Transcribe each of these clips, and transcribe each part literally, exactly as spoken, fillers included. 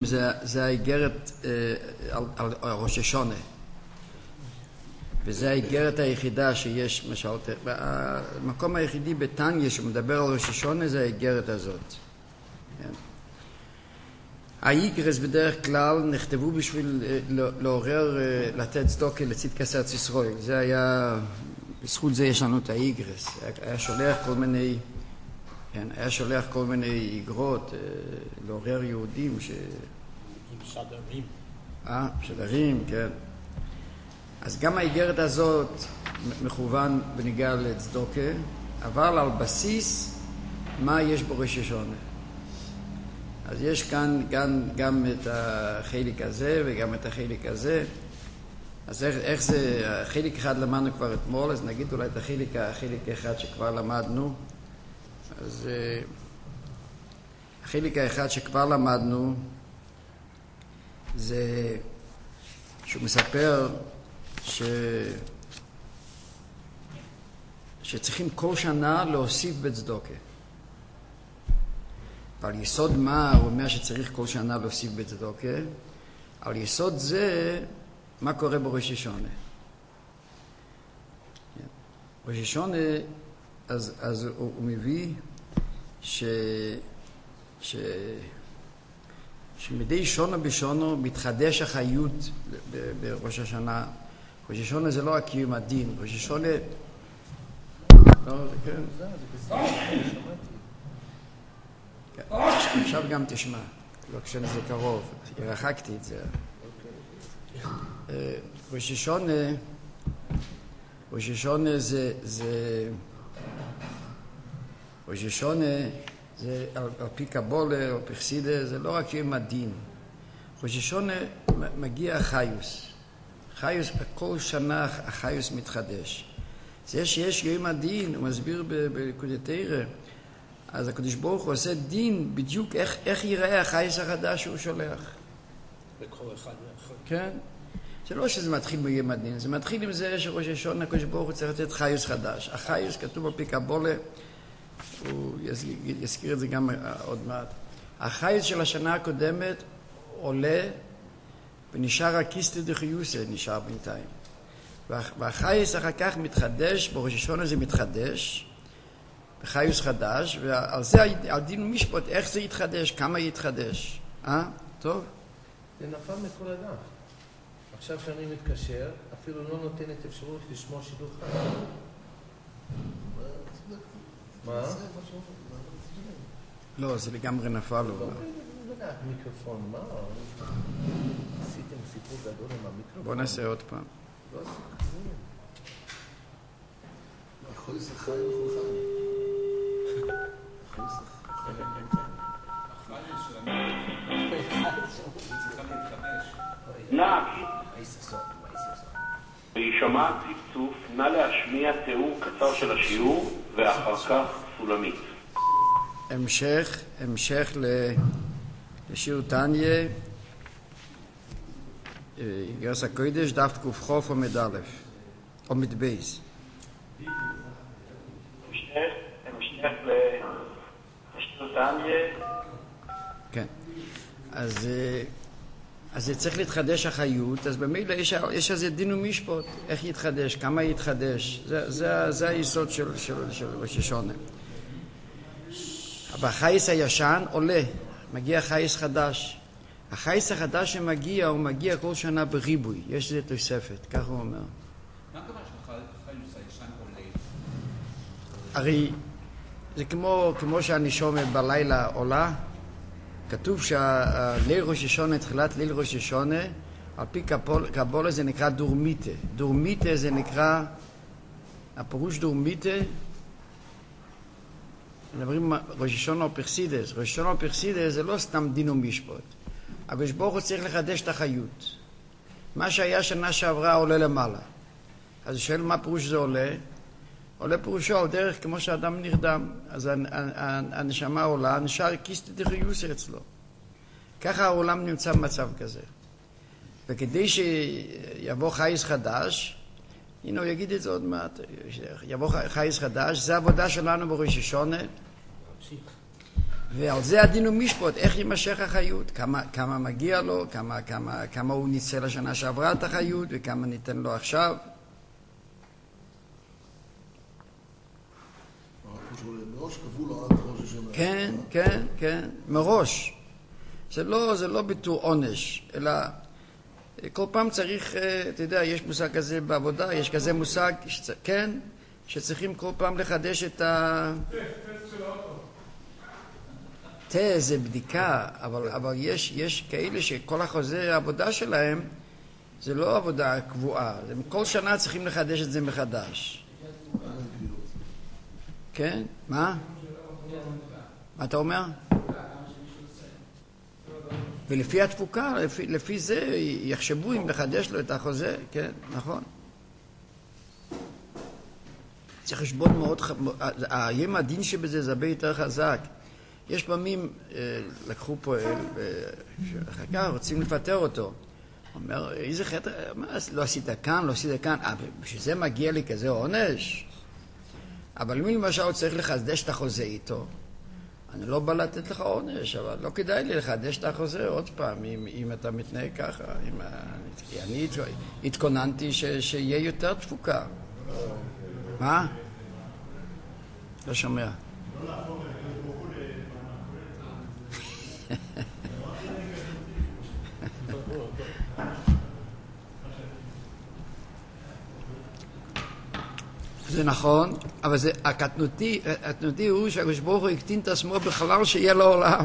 זה, זה האיגרת אה, על, על, על ראש השונה. וזה האיגרת היחידה שיש, משל, המקום היחידי בתניא שמדבר על ראש השונה זה האיגרת הזאת. כן. האיגרס בדרך כלל נכתבו בשביל לעורר, לתת צדוקה לצדקת ארץ ישראל. זה היה, בזכות זה יש לנו את האיגרס. היה שולח כל מיני, כן, היה שולח כל מיני איגרות לעורר יהודים ש... עם שדרים. אה, שדרים, כן. אז גם האיגרת הזאת מכוון בניגע לצדוקה, אבל על בסיס מה יש בו ראש השונה. אז יש כאן גם, גם את החלק הזה וגם את החלק הזה. אז איך, איך זה, חלק אחד למדנו כבר אתמול, אז נגיד אולי את החלק, החלק אחד שכבר למדנו. אז החלק האחד שכבר למדנו זה שהוא מספר ש... שצריכים כל שנה להוסיף בצדוקה. ועל יסוד מה הוא אומר שצריך כל שנה להוסיף בצדוקה? על יסוד זה מה קורה בראש השונה. ראש השונה, אז, אז הוא, הוא מביא ש... ש... שמדי שונה בשונה מתחדש החיות בראש השנה. ראש השונה זה לא רק קיום הדין, ראש השונה... לא, זה כן. זה בסדר, עכשיו גם תשמע, לא כשאני זה קרוב, הרחקתי את זה. ראש השונה, ראש השונה זה... זה... ראש השונה זה על, על פי קבולה או פרסידה, זה לא רק יום הדין. ראש השונה מגיע החיוס. חיוס, כל שנה החיוס מתחדש. זה שיש יום הדין, הוא מסביר בליקוטי תורה, אז הקדוש ברוך הוא עושה דין בדיוק איך, איך ייראה החיוס החדש שהוא שולח. בכל אחד ואחד. כן. זה לא שזה מתחיל ביום הדין, זה מתחיל עם זה שראש השונה, הקדוש ברוך הוא צריך לתת חיוס חדש. החיוס כתוב על פי קבולה, הוא יזכיר את זה גם עוד מעט. החייס של השנה הקודמת עולה ונשאר הקיסטי דחיוסה, נשאר בינתיים. והחייס אחר כך מתחדש, בראש השונה זה מתחדש, בחייס חדש, ועל זה הדין ומשפט, איך זה יתחדש, כמה יתחדש. אה? טוב? זה נפל מכל הדף. עכשיו שאני מתקשר, אפילו לא נותנת אפשרות לשמוע שידור חי. מה? לא, זה לגמרי נפל לו. מיקרופון, מה? עשיתם סיפור גדול עם המיקרופון? בוא נעשה עוד פעם. לא עשיתם. יכול לשחק, יכול לשחק. יכול לשחק. נא, וישמע צפצוף, נא להשמיע תיאור קצר של השיעור ואחר כך סולמית. המשך, המשך לשיר תניא, גרס הקודש, דף קוף עומד א', עומד בייס. המשך, המשך לשיר תניא. כן. אז... אז זה צריך להתחדש החיות, אז במילא יש, יש איזה דין ומשפט, איך יתחדש, כמה יתחדש, זה, זה, זה היסוד של, של, של ראש השונה. אבל החייס הישן עולה, מגיע חייס חדש. החייס החדש שמגיע, הוא מגיע כל שנה בריבוי, יש איזה תוספת, כך הוא אומר. מה הכוונה שהחייס הישן עולה? הרי זה כמו, כמו שאני שומע בלילה עולה, כתוב שהליל ראש השונה, תחילת ליל ראש השונה, על פי קבולה זה נקרא דורמיטה. דורמיטה זה נקרא, הפירוש דורמיטה, מדברים ראש השונה או פרסידס. ראש השונה או פרסידס זה לא סתם דין ומשפט. הקדוש ברוך הוא צריך לחדש את החיות. מה שהיה שנה שעברה עולה למעלה. אז שואל מה פירוש זה עולה? עולה פירושו על דרך כמו שאדם נרדם, אז הנשמה עולה, נשאר קיסטי דחיוס אצלו. ככה העולם נמצא במצב כזה. וכדי שיבוא חייס חדש, הנה הוא יגיד את זה עוד מעט, יבוא חייס חדש, זה העבודה שלנו בראש השונה, ועל זה הדין ומשפט, איך יימשך החיות, כמה, כמה מגיע לו, כמה, כמה, כמה הוא ניצל לשנה שעברה את החיות, וכמה ניתן לו עכשיו. מראש קבעו לו עד ראש השנה. כן, כן, כן, מראש. זה לא, זה לא ביטול עונש, אלא כל פעם צריך, אתה יודע, יש מושג כזה בעבודה, יש כזה מושג, כן, שצריכים כל פעם לחדש את ה... תה זה בדיקה, אבל, אבל יש, יש כאלה שכל החוזה העבודה שלהם זה לא עבודה קבועה, כל שנה צריכים לחדש את זה מחדש. כן? מה? מה אתה אומר? ולפי התפוקה, לפי, לפי זה יחשבו אם לחדש לו את החוזה, כן, נכון. זה חשבון מאוד, היום הדין שבזה זה הרבה יותר חזק. יש פעמים, לקחו פועל, ואחר כך רוצים לפטר אותו. אומר, איזה חטא, לא עשית כאן, לא עשית כאן, אה, בשביל זה מגיע לי כזה עונש. אבל אם למשל הוא צריך לחדש את החוזה איתו, אני לא בא לתת לך עונש, אבל לא כדאי לי לחדש את החוזה עוד פעם, אם, אם אתה מתנהג ככה. אם, אני התכוננתי ש, שיהיה יותר תפוקה. מה? לא שומע. זה נכון, אבל זה, הקטנותי, הקטנותי הוא שהקדוש ברוך הוא הקטין את עצמו בכלל שיהיה לו עולם.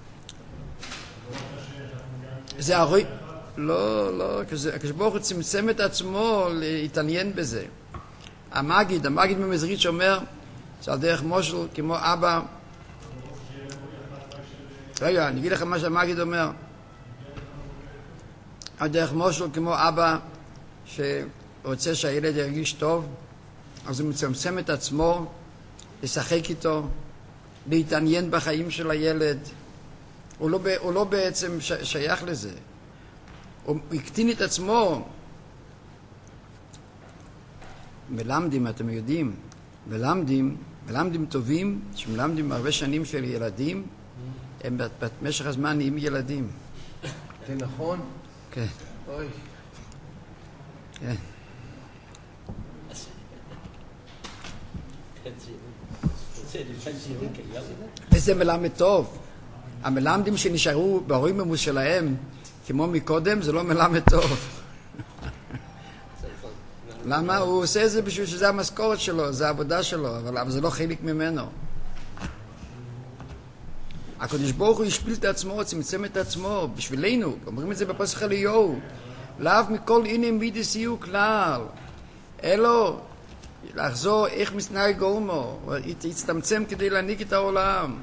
זה הרי... לא, לא, הקדוש ברוך הוא צמצם את עצמו להתעניין בזה. המגיד, המגיד ממזריץ' אומר, זה על דרך מושל כמו אבא. רגע, אני אגיד לך מה שהמגיד אומר. על דרך מושל כמו אבא שרוצה שהילד ירגיש טוב, אז הוא מצמצם את עצמו, לשחק איתו, להתעניין בחיים של הילד. הוא לא, הוא לא בעצם ש, שייך לזה. הוא הקטין את עצמו. מלמדים, אתם יודעים, מלמדים, מלמדים טובים, שמלמדים הרבה שנים של ילדים, הם במשך הזמן נהיים ילדים. זה נכון? כן. אוי. כן. וזה מלמד טוב. המלמדים שנשארו בהורים שלהם כמו מקודם זה לא מלמד טוב. למה? הוא עושה את זה בשביל שזה המשכורת שלו, זה העבודה שלו, אבל זה לא חלק ממנו. הקדוש ברוך הוא השפיל את עצמו, צמצם את עצמו בשבילנו. אומרים את זה בפסח אליהו. לאו מכל עניין מידס יהיו כלל. אלו לחזור איך מתנהג גולמו, יצטמצם כדי להעניק את העולם.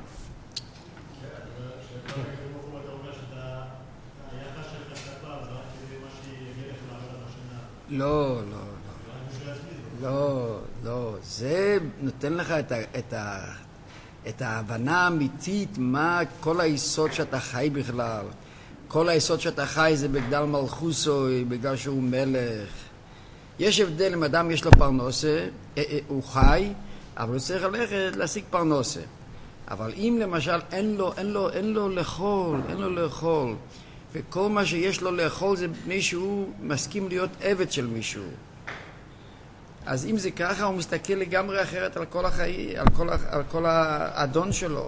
לא, לא, לא, לא, לא, זה נותן לך את, ה, את, ה, את ההבנה האמיתית מה כל היסוד שאתה חי בכלל. כל היסוד שאתה חי זה בגלל מלכוסו, בגלל שהוא מלך. יש הבדל אם אדם יש לו פרנסה, הוא חי, אבל הוא צריך ללכת להשיג פרנסה. אבל אם למשל אין לו, אין לו, אין לו לאכול, אין לו לאכול, וכל מה שיש לו לאכול זה מישהו מסכים להיות עבד של מישהו. אז אם זה ככה, הוא מסתכל לגמרי אחרת על כל החיים, על כל, על כל האדון שלו.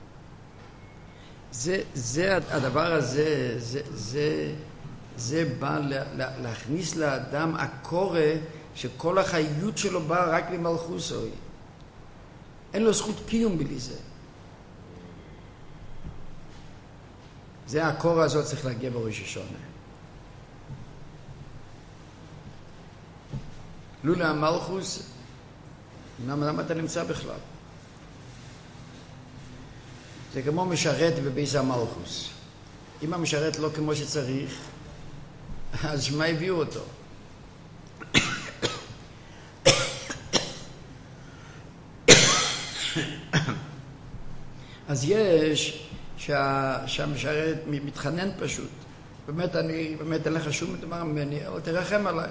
זה, זה הדבר הזה, זה, זה, זה בא לה, לה, להכניס לאדם הקורא שכל החיות שלו בא רק למלכוסו. אין לו זכות קיום בלי זה. זה הקורא הזאת צריך להגיע בראש השונה. לולא המלכוס, למה, למה אתה נמצא בכלל? זה כמו משרת בביס המלכוס. אם המשרת לא כמו שצריך, אז שמה הביאו אותו? אז יש שה, שהמשרת מתחנן פשוט. באמת, אני, באמת אין לך שום דבר ממני, אבל תרחם עליי.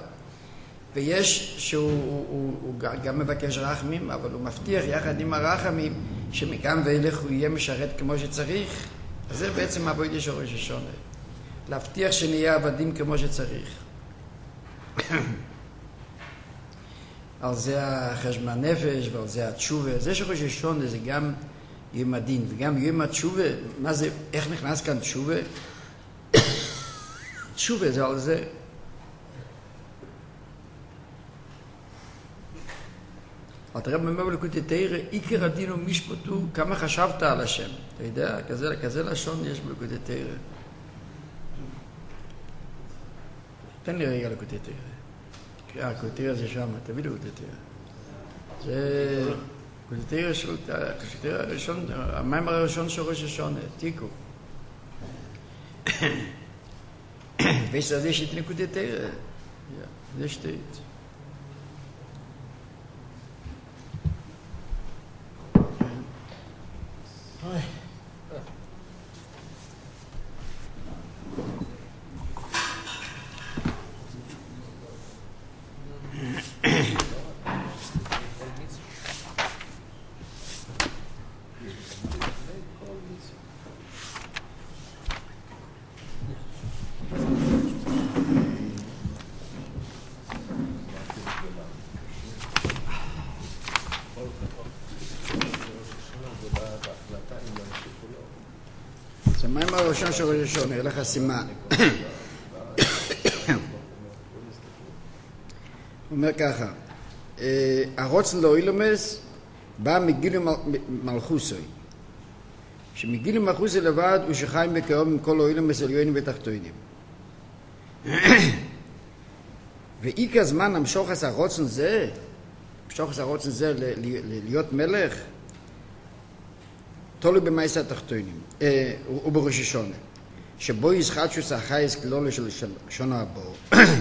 ויש שהוא הוא, הוא גם מבקש רחמים, אבל הוא מבטיח יחד עם הרחמים שמכאן ואילך הוא יהיה משרת כמו שצריך, אז זה בעצם העבודה של ראש השונה. להבטיח שנהיה עבדים כמו שצריך. על זה החשבון נפש ועל זה התשובה. זה של ראש השונה זה גם יום הדין וגם יום התשובה. מה זה, איך נכנס כאן תשובה? תשובה זה על זה. אתה רב אומר בליקוטי תורה, עיקר הדין ומשפט הוא כמה חשבת על השם. אתה יודע, כזה, כזה לשון יש בליקוטי תורה. תן לי רגע ליקוטי תורה. הליקוטי תורה זה שם, תביא ליקוטי תורה. זה ליקוטי תורה של, ליקוטי תורה הראשון, המים הראשון של ראש השונה, תיקו. ויש לזה שאת ליקוטי תורה. זה שתית. המים הראשון של ראש השונה, יהיה לך סימן. הוא אומר ככה, הרוצן לאוילומס בא מגיל מלכוסוי. שמגיל מלכוסוי לבד הוא שחיים בקרוב עם כל האוילומס עליונים ותחתונים. ועיקר זמן המשוחס הרוצן זה, המשוחס הרוצן זה להיות מלך, תולו במייס התחתונים, ובראש השונה, שבו ישחטשוס החייס כלולה של שונה הבור.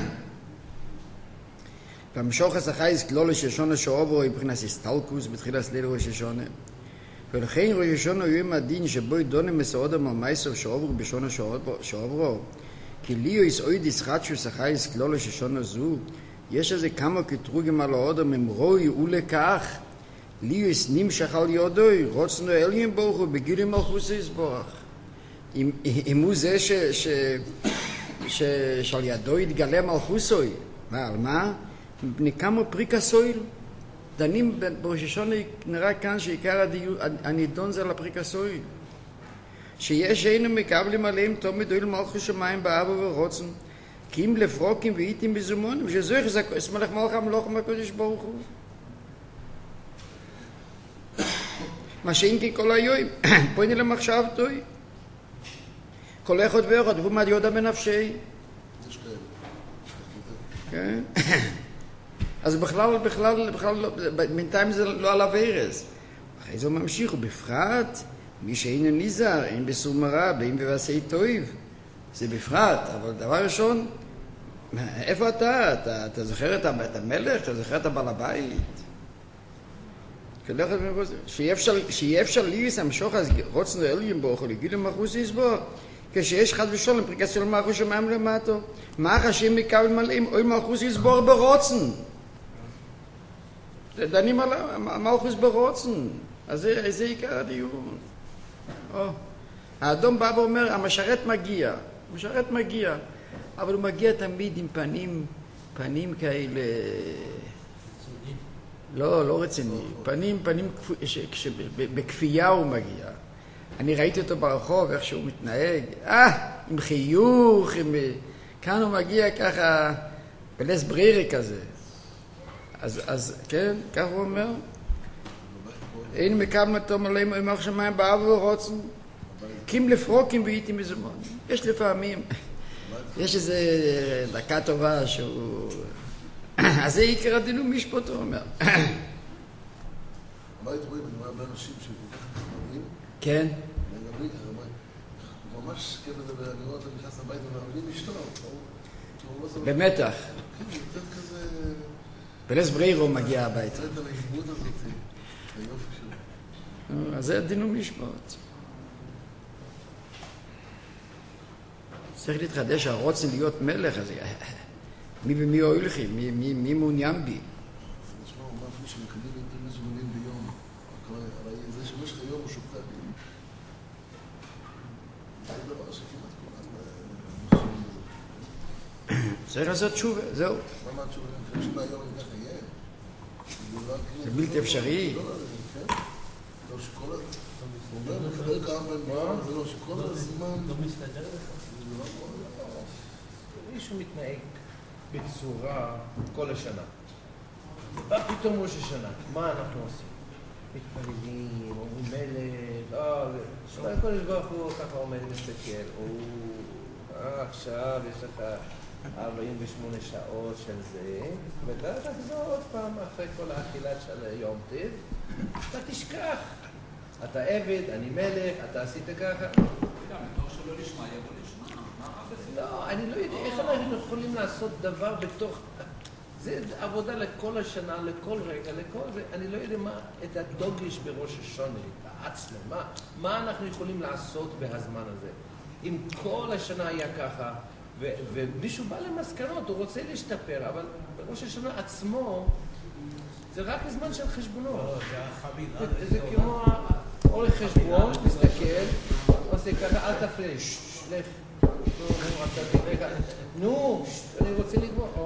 והמשוחס החייס כלולה של שונה שעוברו מבחינת הסטלקוס בתחילת ליל ראש השונה. ולכן ראש השונה הוא יום הדין שבו ידונם מסעודם על מייסוב שעוברו בשונה שעוברו. כי ליו יסעוד ישחטשוס החייס כלולה של שונה זו, יש איזה כמה כתרוגים על האודם הם רואי ולכך, ליוס נמשך על ידוי, רוצנו אליין ברוך הוא בגיל מלכוס יסבורך. אם, אם הוא זה ש, ש, ש, שעל ידו יתגלה מלכוסוי, ועל מה? מפני כמה פריקה סויל. דנים בראש השונה, נראה כאן שעיקר הדיון, הנידון זה על הפריקה סויל. שיש היינו מקבלים עליהם תומד אויל מלכוס שמיים באבו ורוצן, כי אם לפרוקים ואיתים בזומונים, שזו יחזק, אסמלך מלכה מלוך מהקודש ברוך הוא. מה שאין כי כל היום, פויני למחשבתוי. כל אחד ואחד, הוא מעד יודע בנפשי. כן? אז בכלל, בכלל, בכלל, בינתיים זה לא על הווירס. אחרי זה הוא ממשיך, ובפרט, מי שאין ניזר, אין בסור מרע, באין בבעשי טויב. זה בפרט, אבל דבר ראשון, איפה אתה? אתה, אתה זוכר את המלך? אתה זוכר את הבעל הבית? שיהיה אפשר ליוס המשוך אז רוצנו אליין ברוך הוא לגיל המחוס יסבור כשיש חד ושולם פריקה של מלכוס שמיים למטו מה חשים מקבל מלאים אוי מלכוס יסבור ברוצן דנים על מלכוס ברוצן אז זה עיקר הדיון. האדום בא ואומר המשרת מגיע המשרת מגיע אבל הוא מגיע תמיד עם פנים פנים כאלה לא, לא רציני. פנים, פנים, בכפייה הוא מגיע. אני ראיתי אותו ברחוב, איך שהוא מתנהג. אה, עם חיוך, עם... כאן הוא מגיע ככה, בלס ברירי כזה. אז, אז, כן, כך הוא אומר. אין מקם מתום עליהם, אמר שמיים באבו ורוצן. קים לפרוקים ואיתי מזומון. יש לפעמים, יש איזו דקה טובה שהוא... אז זה עיקר הדין ומשפט, הוא אומר. מה היית רואים? אני רואה הרבה אנשים שכל כך נחמדים. כן. אני ממש כיף לדבר, אני רואה אותם נכנס לבית ומעבדים אשתו. במתח. כן, יותר כזה... בלס ברירו מגיע הביתה. זה את ההתגבות הזאת, היופי שלו. אז זה הדין ומשפט. צריך להתחדש, הרוצן להיות מלך, אז מי ומי הולכים, מי, מי, מי מעוניין בי? נשמע, הוא אומר אפילו שמקבלים יותר מזומנים ביום. הרי זה שמשך היום צריך לעשות תשובה, זהו. מה מה התשובה? שנה היום אני ככה יהיה? זה בלתי אפשרי. לא, לא, כן. לא, שכל הזמן... הוא אומר, מקבל כמה פעמים, זה לא, שכל הזמן... לא מסתדר לך. מישהו מתנהג בצורה כל השנה. בא פתאום ראש השנה, מה אנחנו עושים? מתפללים, אומרים מלך, לא, שמע הקודש ברוך הוא ככה עומד מסתכל, הוא, עכשיו יש לך ארבעים ושמונה שעות של זה, ואתה תחזור עוד פעם אחרי כל האכילת של יום טוב, אתה תשכח. אתה עבד, אני מלך, אתה עשית ככה. אתה יודע, מתוך שלא לשמה יבוא לשמה, מה רע בזה? לא, אני לא יודע איך אנחנו יכולים לעשות דבר בתוך... זה עבודה לכל השנה, לכל רגע, לכל זה. אני לא יודע מה, את הדוגש בראש השונה, את העצמו, מה, מה אנחנו יכולים לעשות בהזמן הזה. אם כל השנה היה ככה, ו, ומישהו בא למסקנות, הוא רוצה להשתפר, אבל בראש השנה עצמו, זה רק זמן של חשבונות. זה, זה כמו עורך חשבון, מסתכל, עושה ככה, אל תפריש, לך. נו, נו, עשיתי רגע. נו, אני רוצה לגמור.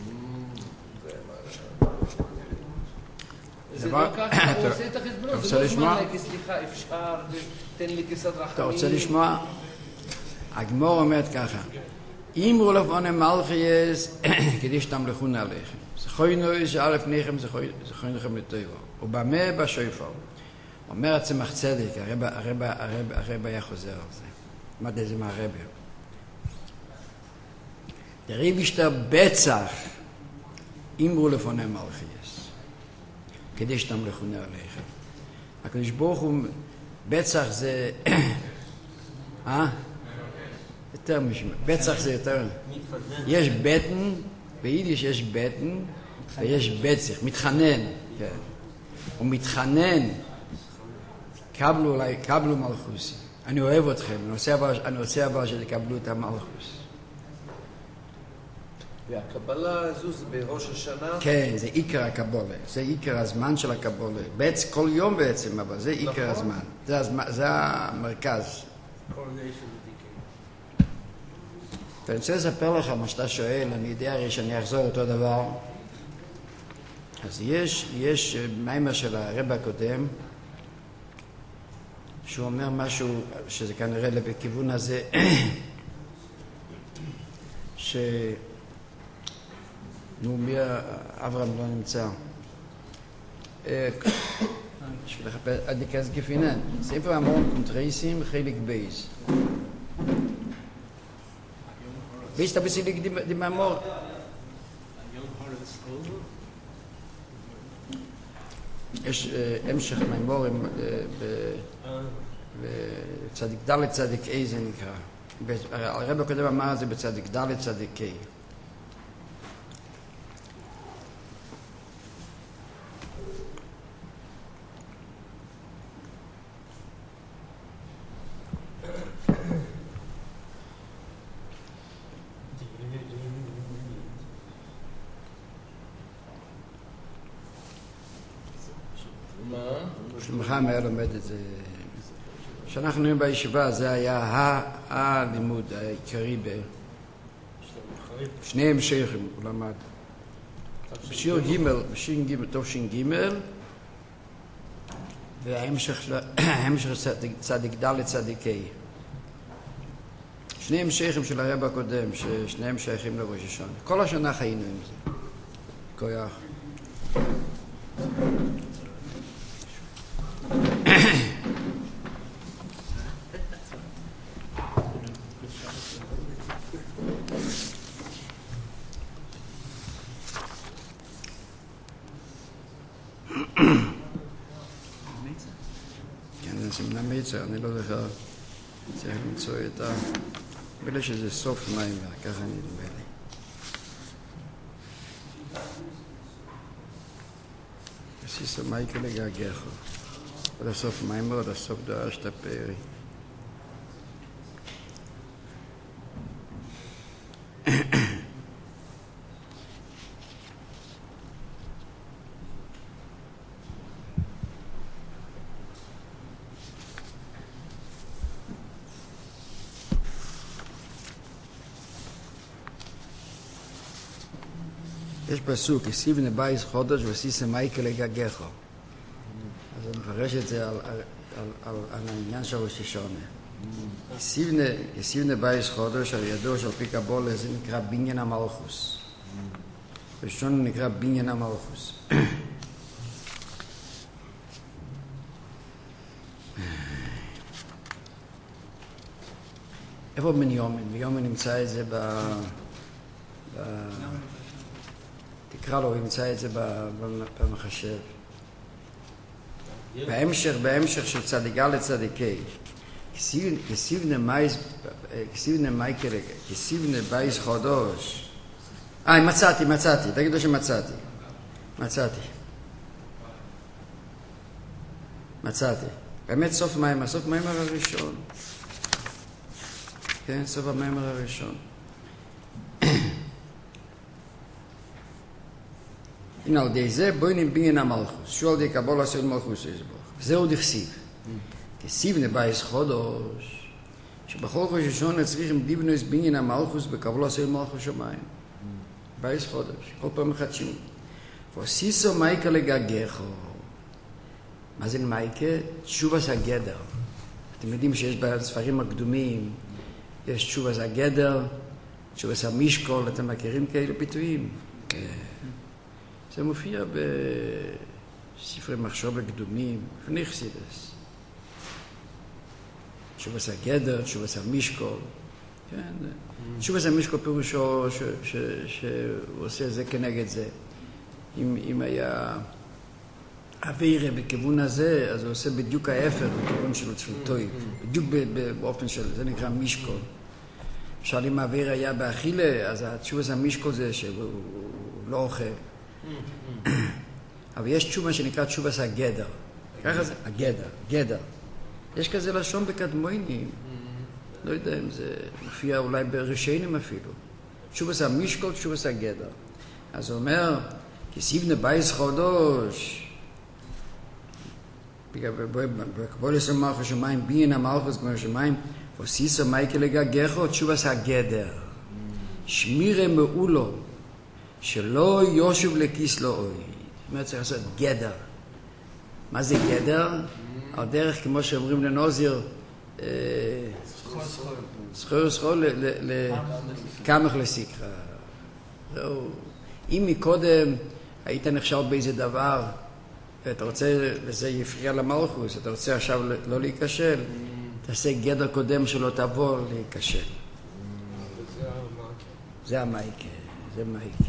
זה לא ככה, הוא עושה את החשבונות, זה לא זמן להגיד, סליחה, אפשר, תן לי כסד רחמים. אתה רוצה לשמוע? הגמור אומרת ככה, אמרו לפונים מלכיאס, כדי שתמלכו נעליכם. זכוי נוי שא' לפניכם, זכוי לכם לטובו. ובמה בשופר. אומר הצמח צדק, הרב היה חוזר על זה. מה זה מהרב? דריב ישתר בצח, אמרו לפונים מלכיאס. כדי שתמלכו נעליכם. הקדוש ברוך הוא, בצח זה... אה? יותר משמע. בצח זה יותר... יש בטן, ביידיש יש בטן, ויש בצח, מתחנן. כן. הוא מתחנן, קבלו אולי, קבלו מלכוסי. אני אוהב אתכם, אני רוצה אבל שתקבלו את המלכוס. והקבלה הזו זה בראש השנה? כן, זה עיקר הקבולה, זה עיקר הזמן של הקבולה. בעצם, כל יום בעצם, אבל זה עיקר הזמן. זה, הזמן, זה המרכז. אני רוצה לספר לך מה שאתה שואל, אני יודע הרי שאני אחזור אותו דבר. אז יש, יש מיימר של הרב הקודם, שהוא אומר משהו שזה כנראה בכיוון הזה, ש... נו, מי אברהם לא נמצא. בשביל לחפש, עד דקאז גפינן. ספר המון קונטרייסים, חלק בייס. בייס אתה בסיליק דמאמור. יש המשך מימורים בצדיק ד' צדיק A זה נקרא. הרב הקודם אמר זה בצדיק ד' צדיק A. שלומך היה לומד את זה. כשאנחנו היינו בישיבה, זה היה הלימוד העיקרי ב... שני המשכים הוא למד. בשיר ג', בשיר ג', טוב שין ג', וההמשך צדיק ד' צדיק ה'. שני המשכים של הרב הקודם, ששניהם שייכים לראש השנה. כל השנה חיינו עם זה. כוח. כן, זה מן המיצר, אני לא זוכר. צריך למצוא את ה... בלי שזה סוף מים, ככה נדמה לי. עשיסו מייקה לגעגעך. עוד הסוף מים, עוד הסוף דרש את הפרי. יש פסוק, יסיבנה בייס חודש וסיסה מייקה לגגךו. אז אני מפרש את זה על, על, על, על, על העניין של ראש השונה. יסיבנה, יסיבנה בייס חודש, על ידו של פי קבולה, זה נקרא בניין המלכוס. ראשון נקרא בניין המלכוס. איפה בניומין? בניומין נמצא את זה ב... ב... תקרא לו, נמצא את זה במחשב. בהמשך, בהמשך של צדיקה לצדיקי. כסיבנה מייס, כסיבנה מייקל, כסיבנה בייס חודש. אה, מצאתי, מצאתי, תגידו שמצאתי. מצאתי. מצאתי. באמת סוף מיימר, סוף מיימר הראשון. כן, סוף המיימר הראשון. הנה על די זה בוינים בניין המלכוס. שואל די קבול עשו מלכוס יסבוך. זהו דכסיב. כסיבנה בייס חודש. שבכל חודש ראשון צריכים דיבנוס בניין המלכוס בקבול עשו מלכוס שמיים. בייס חודש. כל פעם מחדשים. וסיסו מייקה לגגךו. מה זה מייקה? תשובס הגדר. אתם יודעים שיש בספרים הקדומים, יש תשובס הגדר, תשובס המשקול, אתם מכירים כאלה ביטויים? זה מופיע בספרי מחשוב הקדומים, לפני חסידס. תשובס הגדר, תשובס המשקול. כן, תשובס המשקול פירושו שהוא עושה זה כנגד זה. אם, אם היה אווירה בכיוון הזה, אז הוא עושה בדיוק ההפך בכיוון של טויב. בדיוק באופן של, זה נקרא משקול. למשל, אם האווירה היה באכילה, אז התשובס המשקול זה שהוא לא אוכל. אבל יש תשובה שנקרא תשובס הגדר. ככה זה, הגדר, גדר. יש כזה לשון בקדמונים. לא יודע אם זה מופיע אולי בראשונים אפילו. תשובס המשקול, תשובס הגדר. אז הוא אומר, כסיבנה בייס חודש, בקבול עשו מלכוס שמיים, בניין המלכוס כמו שמיים, וסיסו מייקה לגגךו, תשובס הגדר. שמירה מעולו, שלא יושב לכיס לא אוי. זאת אומרת, צריך לעשות גדר. מה זה גדר? על דרך, כמו שאומרים לנוזיר, סחור סחור לקמח לסיקרא. זהו. אם מקודם היית נחשב באיזה דבר, ואתה רוצה, וזה יפריע למלכוס, אתה רוצה עכשיו לא להיכשל, תעשה גדר קודם שלא תבוא להיכשל. זה המייקה. זה מייקה.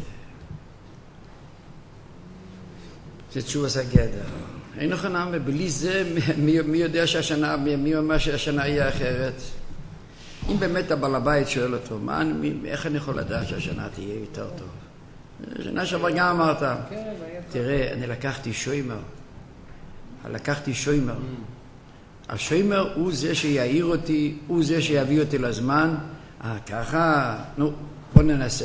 זה תשובס הגדר. אין נכונה, בלי זה, מי, מי יודע שהשנה, מי, מי אומר שהשנה יהיה אחרת? אם באמת הבעל הבית שואל אותו, מה, מי, איך אני יכול לדעת שהשנה תהיה יותר טוב? שנה שעבר גם אמרת, תראה, אני לקחתי שוימר. לקחתי שוימר. השוימר הוא זה שיעיר אותי, הוא זה שיביא אותי לזמן. אה, ככה, נו, בוא ננסה.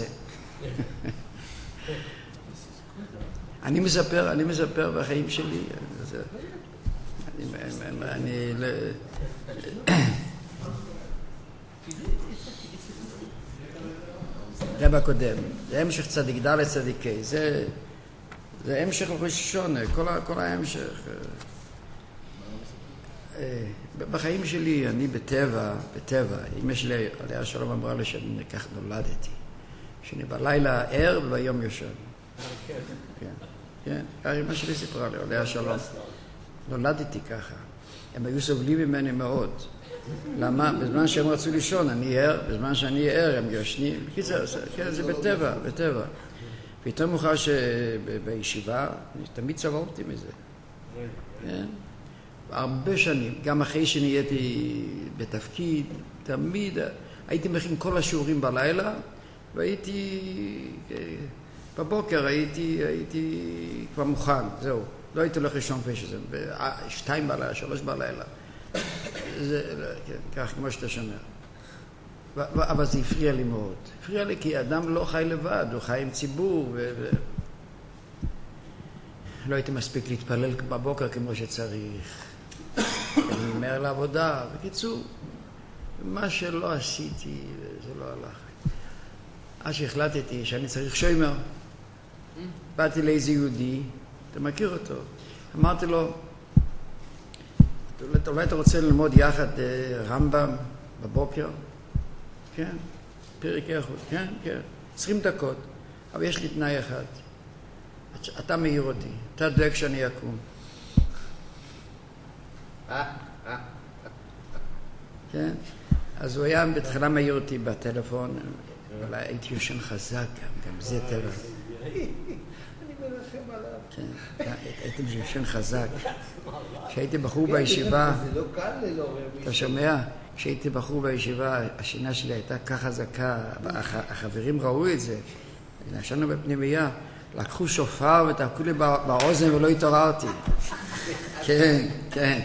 אני מספר, אני מספר בחיים שלי. אני, אני, רב הקודם, זה המשך צדיק ד' צדיקי, זה, זה המשך לראש השונה, כל, כל ההמשך. בחיים שלי, אני בטבע, בטבע, אמא שלי עליה שלום אמרה לי שאני כך נולדתי, שאני בלילה ער וביום ישן. כן, כן, אמא שלי סיפרה לי, עליה שלום. נולדתי ככה, הם היו סובלים ממני מאוד. למה? בזמן שהם רצו לישון, אני ער, בזמן שאני ער, הם ישנים. בקיצר, זה בטבע, בטבע. ויותר מאוחר שבישיבה, אני תמיד סבלתי מזה. כן? הרבה שנים, גם אחרי שנהייתי בתפקיד, תמיד הייתי מכין כל השיעורים בלילה, והייתי, בבוקר הייתי, הייתי כבר מוכן, זהו. לא הייתי הולך לישון כפי שזה, שתיים בלילה, שלוש בלילה. זה, כן, כך כמו שאתה שומע. אבל זה הפריע לי מאוד. הפריע לי כי אדם לא חי לבד, הוא חי עם ציבור. ו... ו... לא הייתי מספיק להתפלל בבוקר כמו שצריך. אני אומר לעבודה. בקיצור, מה שלא עשיתי, זה לא הלך. אז שהחלטתי שאני צריך שוימר. באתי לאיזה יהודי, אתה מכיר אותו? אמרתי לו, אולי אתה רוצה ללמוד יחד רמב"ם בבוקר? כן, פרק איכות, כן, כן, עשרים דקות, אבל יש לי תנאי אחד, אתה מעיר אותי, אתה דואג שאני אקום. כן, אז הוא היה בתחילה מעיר אותי בטלפון, אבל הייתי יושן חזק גם, גם זה טבע. אני מרחם עליו. כן, הייתי יושן חזק. כשהייתי בחור בישיבה, זה לא קל ללא אתה שומע? כשהייתי בחור בישיבה, השינה שלי הייתה כך חזקה, החברים ראו את זה, ישנו בפנימייה, לקחו שופר ותקעו לי באוזן ולא התעוררתי. כן, כן.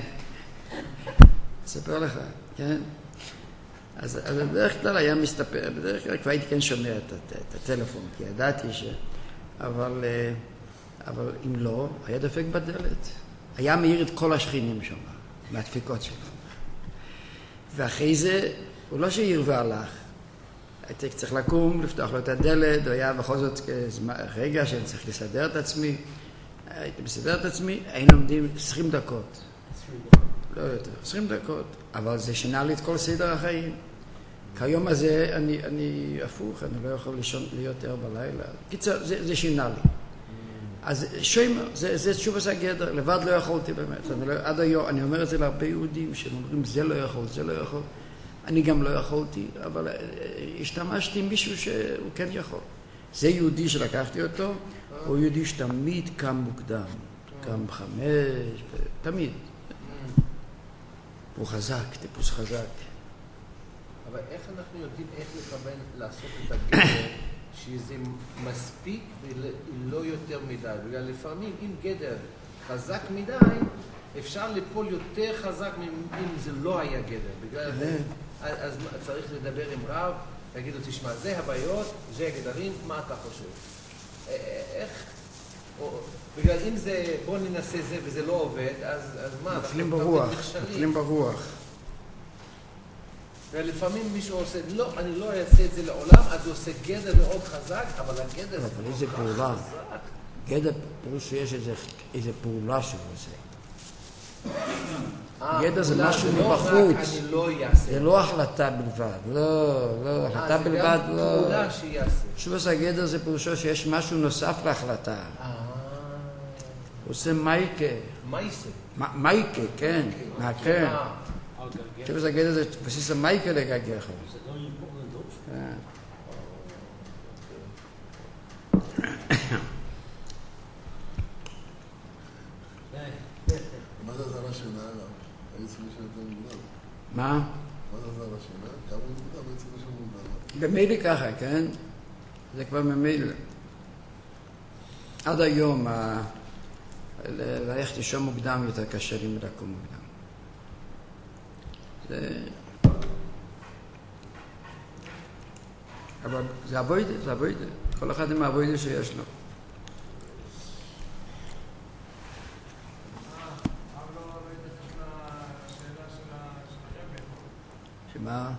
אספר לך, כן? אז, אז בדרך כלל היה מסתפר, בדרך כלל כבר הייתי כן שומע את, את, את הטלפון, כי ידעתי ש... אבל, אבל אם לא, היה דפק בדלת. היה מאיר את כל השכינים שם, מהדפיקות שלו. ואחרי זה, הוא לא שאיר והלך. הייתי צריך לקום, לפתוח לו את הדלת, הוא היה בכל זאת רגע שאני צריך לסדר את עצמי. הייתי מסדר את עצמי, היינו עומדים עשרים דקות. לא יותר, עשרים דקות. אבל זה שינה לי את כל סדר החיים. כיום הזה אני, אני הפוך, אני לא יכול לישון להיות ער בלילה. קיצר, זה, זה שינה לי. אז שוימר, זה, זה תשוב עשה גדר, לבד לא יכולתי באמת. אני לא, עד היום, אני אומר את זה להרבה יהודים, שהם אומרים, זה לא יכול, זה לא יכול. אני גם לא יכולתי, אבל השתמשתי עם מישהו שהוא כן יכול. זה יהודי שלקחתי אותו, הוא יהודי שתמיד קם מוקדם. קם בחמש, תמיד. הוא חזק, טיפוס חזק. אבל איך אנחנו יודעים איך לכוון לעשות את הגדר שזה מספיק ולא יותר מדי? בגלל לפעמים אם גדר חזק מדי אפשר ליפול יותר חזק אם זה לא היה גדר. בגלל אז צריך לדבר עם רב, להגיד לו תשמע זה הבעיות, זה הגדרים, מה אתה חושב? איך? בגלל אם זה בוא ננסה זה וזה לא עובד אז מה? נפלים ברוח, נפלים ברוח. ולפעמים מישהו עושה, לא, אני לא אעשה את זה לעולם, אז הוא עושה גדר מאוד חזק, אבל הגדר זה כל כך פעולה. חזק. גדר פירוש שיש איזה, איזה פעולה שהוא עושה. גדר זה משהו מבחוץ. זה לא החלטה בלבד. לא, לא, החלטה בלבד לא. זה גם פעולה שיעשה. שוב עושה גדר זה פירושו שיש משהו נוסף להחלטה. הוא עושה מייקה. מייסה. מייקה, כן. כן. שוב עושה גדר זה בסיס המייקה לגגר. זה לא יבור לדוף. מה זה עזר לשינה? היית צריכים לשנה יותר מוקדם. מה? מה זה עזר לשינה? כמה מוקדם היית צריכים לשנה מוקדם? במילא ככה, כן? זה כבר ממילא. עד היום, ללכת לישון מוקדם יותר קשה לי מלקום מוקדם. זה... אבל זה אבוידה, זה אבוידה. כל אחד עם האבוידה שיש לו. שמה?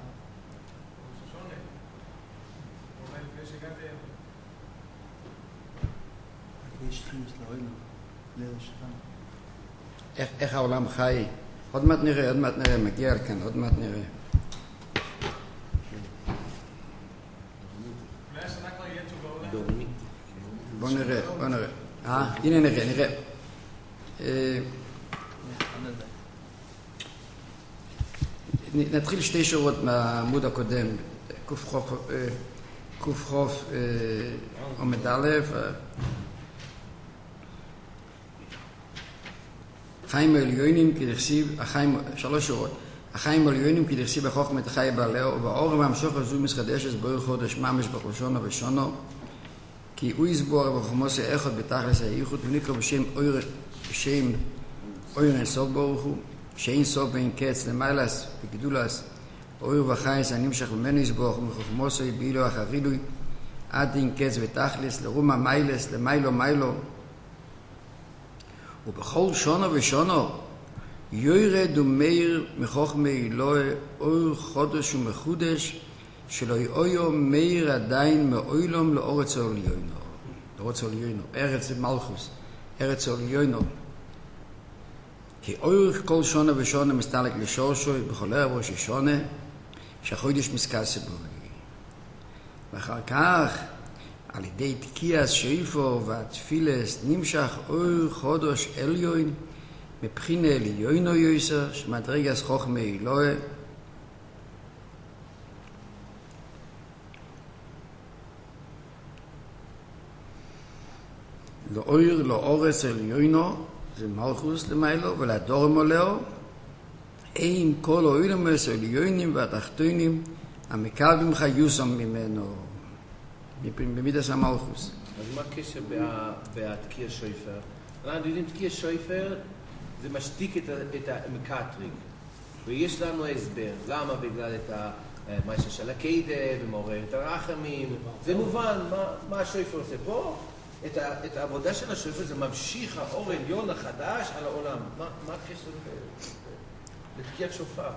איך, איך העולם חי? עוד מעט נראה, עוד מעט נראה, מגיע לכאן, עוד מעט נראה. בוא נראה, בוא נראה. אה, הנה נראה, נראה. נתחיל שתי שורות מהעמוד הקודם, קוף חוף עומד א', החיים העליונים כדכסיב, החיים, שלוש שורות, החיים העליונים כדכסיב בחוכמת החי בעלהו, ובאור והמשוך הזו מסחדשת בורך חודש ממש בראשונו ושונו, כי הוא יסבור בחומוס האחד בתכלס הייחוד, ונקרא בשם אויר, בשם אויר אינסוף ברוך הוא, שאין סוף ואין קץ למיילס וגדולס, אויר וחייס הנמשך ממנו יסבור, ומחוכמוסו יבילו אחרילוי, עד אין קץ ותכלס, לרומה מיילס, למיילו מיילו, ובכל שונו ושונו יוירד ומאיר מחוכמי אלוהי אור חודש ומחודש שלא יאויו מאיר עדיין מאוילום לאורץ העליונו. ארץ עליונו, ארץ זה מלכוס, ארץ עליונו. כי אורך כל שונה ושונה מסתלק לשורשו, בכל ערב ראש השונה, שהחודש מסקסה בו. ואחר כך, על ידי תקיעס שאיפו והתפילס, נמשך אורך חודש עליון, מבחינה עליונו יויסר, שמדרגס חוכמה אלוהי, לא אויר, לא אורס עליונו, זה מלכוס למיילו, ולדורם עולהו, אין כל אוילמס עליונים והתחתונים, המקרבים חיוסם ממנו, במידס המלכוס. אז מה הקשר בתקיע שויפר? אנחנו יודעים, תקיע שויפר זה משתיק את המקטריג, ויש לנו הסבר, למה? בגלל את המשהו של הקיידה ומעורר את הרחמים, זה מובן, מה השויפר עושה פה? את, ה, את העבודה של השופט זה ממשיך האור עליון החדש על העולם. מה, מה הקשר לתקיעת שופר?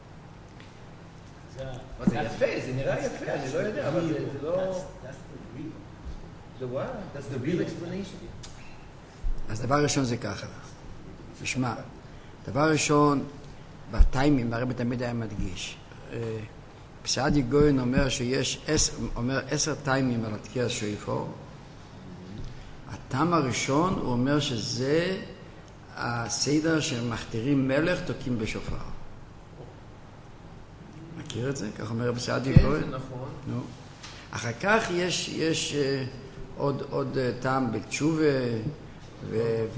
זה, מה זה יפה? זה נראה יפה, אני לא יודע, אבל זה, זה לא... זה what? That's the real explanation. אז דבר ראשון זה ככה. תשמע, דבר ראשון, בטיימים, הרב תמיד היה מדגיש. פסעדי גויין אומר שיש, אומר עשר טיימים על התקיעת שופר. הטעם הראשון הוא אומר שזה הסדר שמכתירים מלך תוקים בשופר. מכיר את זה? כך אומר רב סעדי כהן? כן, זה נכון. נו. אחר כך יש, יש uh, עוד, עוד uh, טעם בתשובה ו... ו...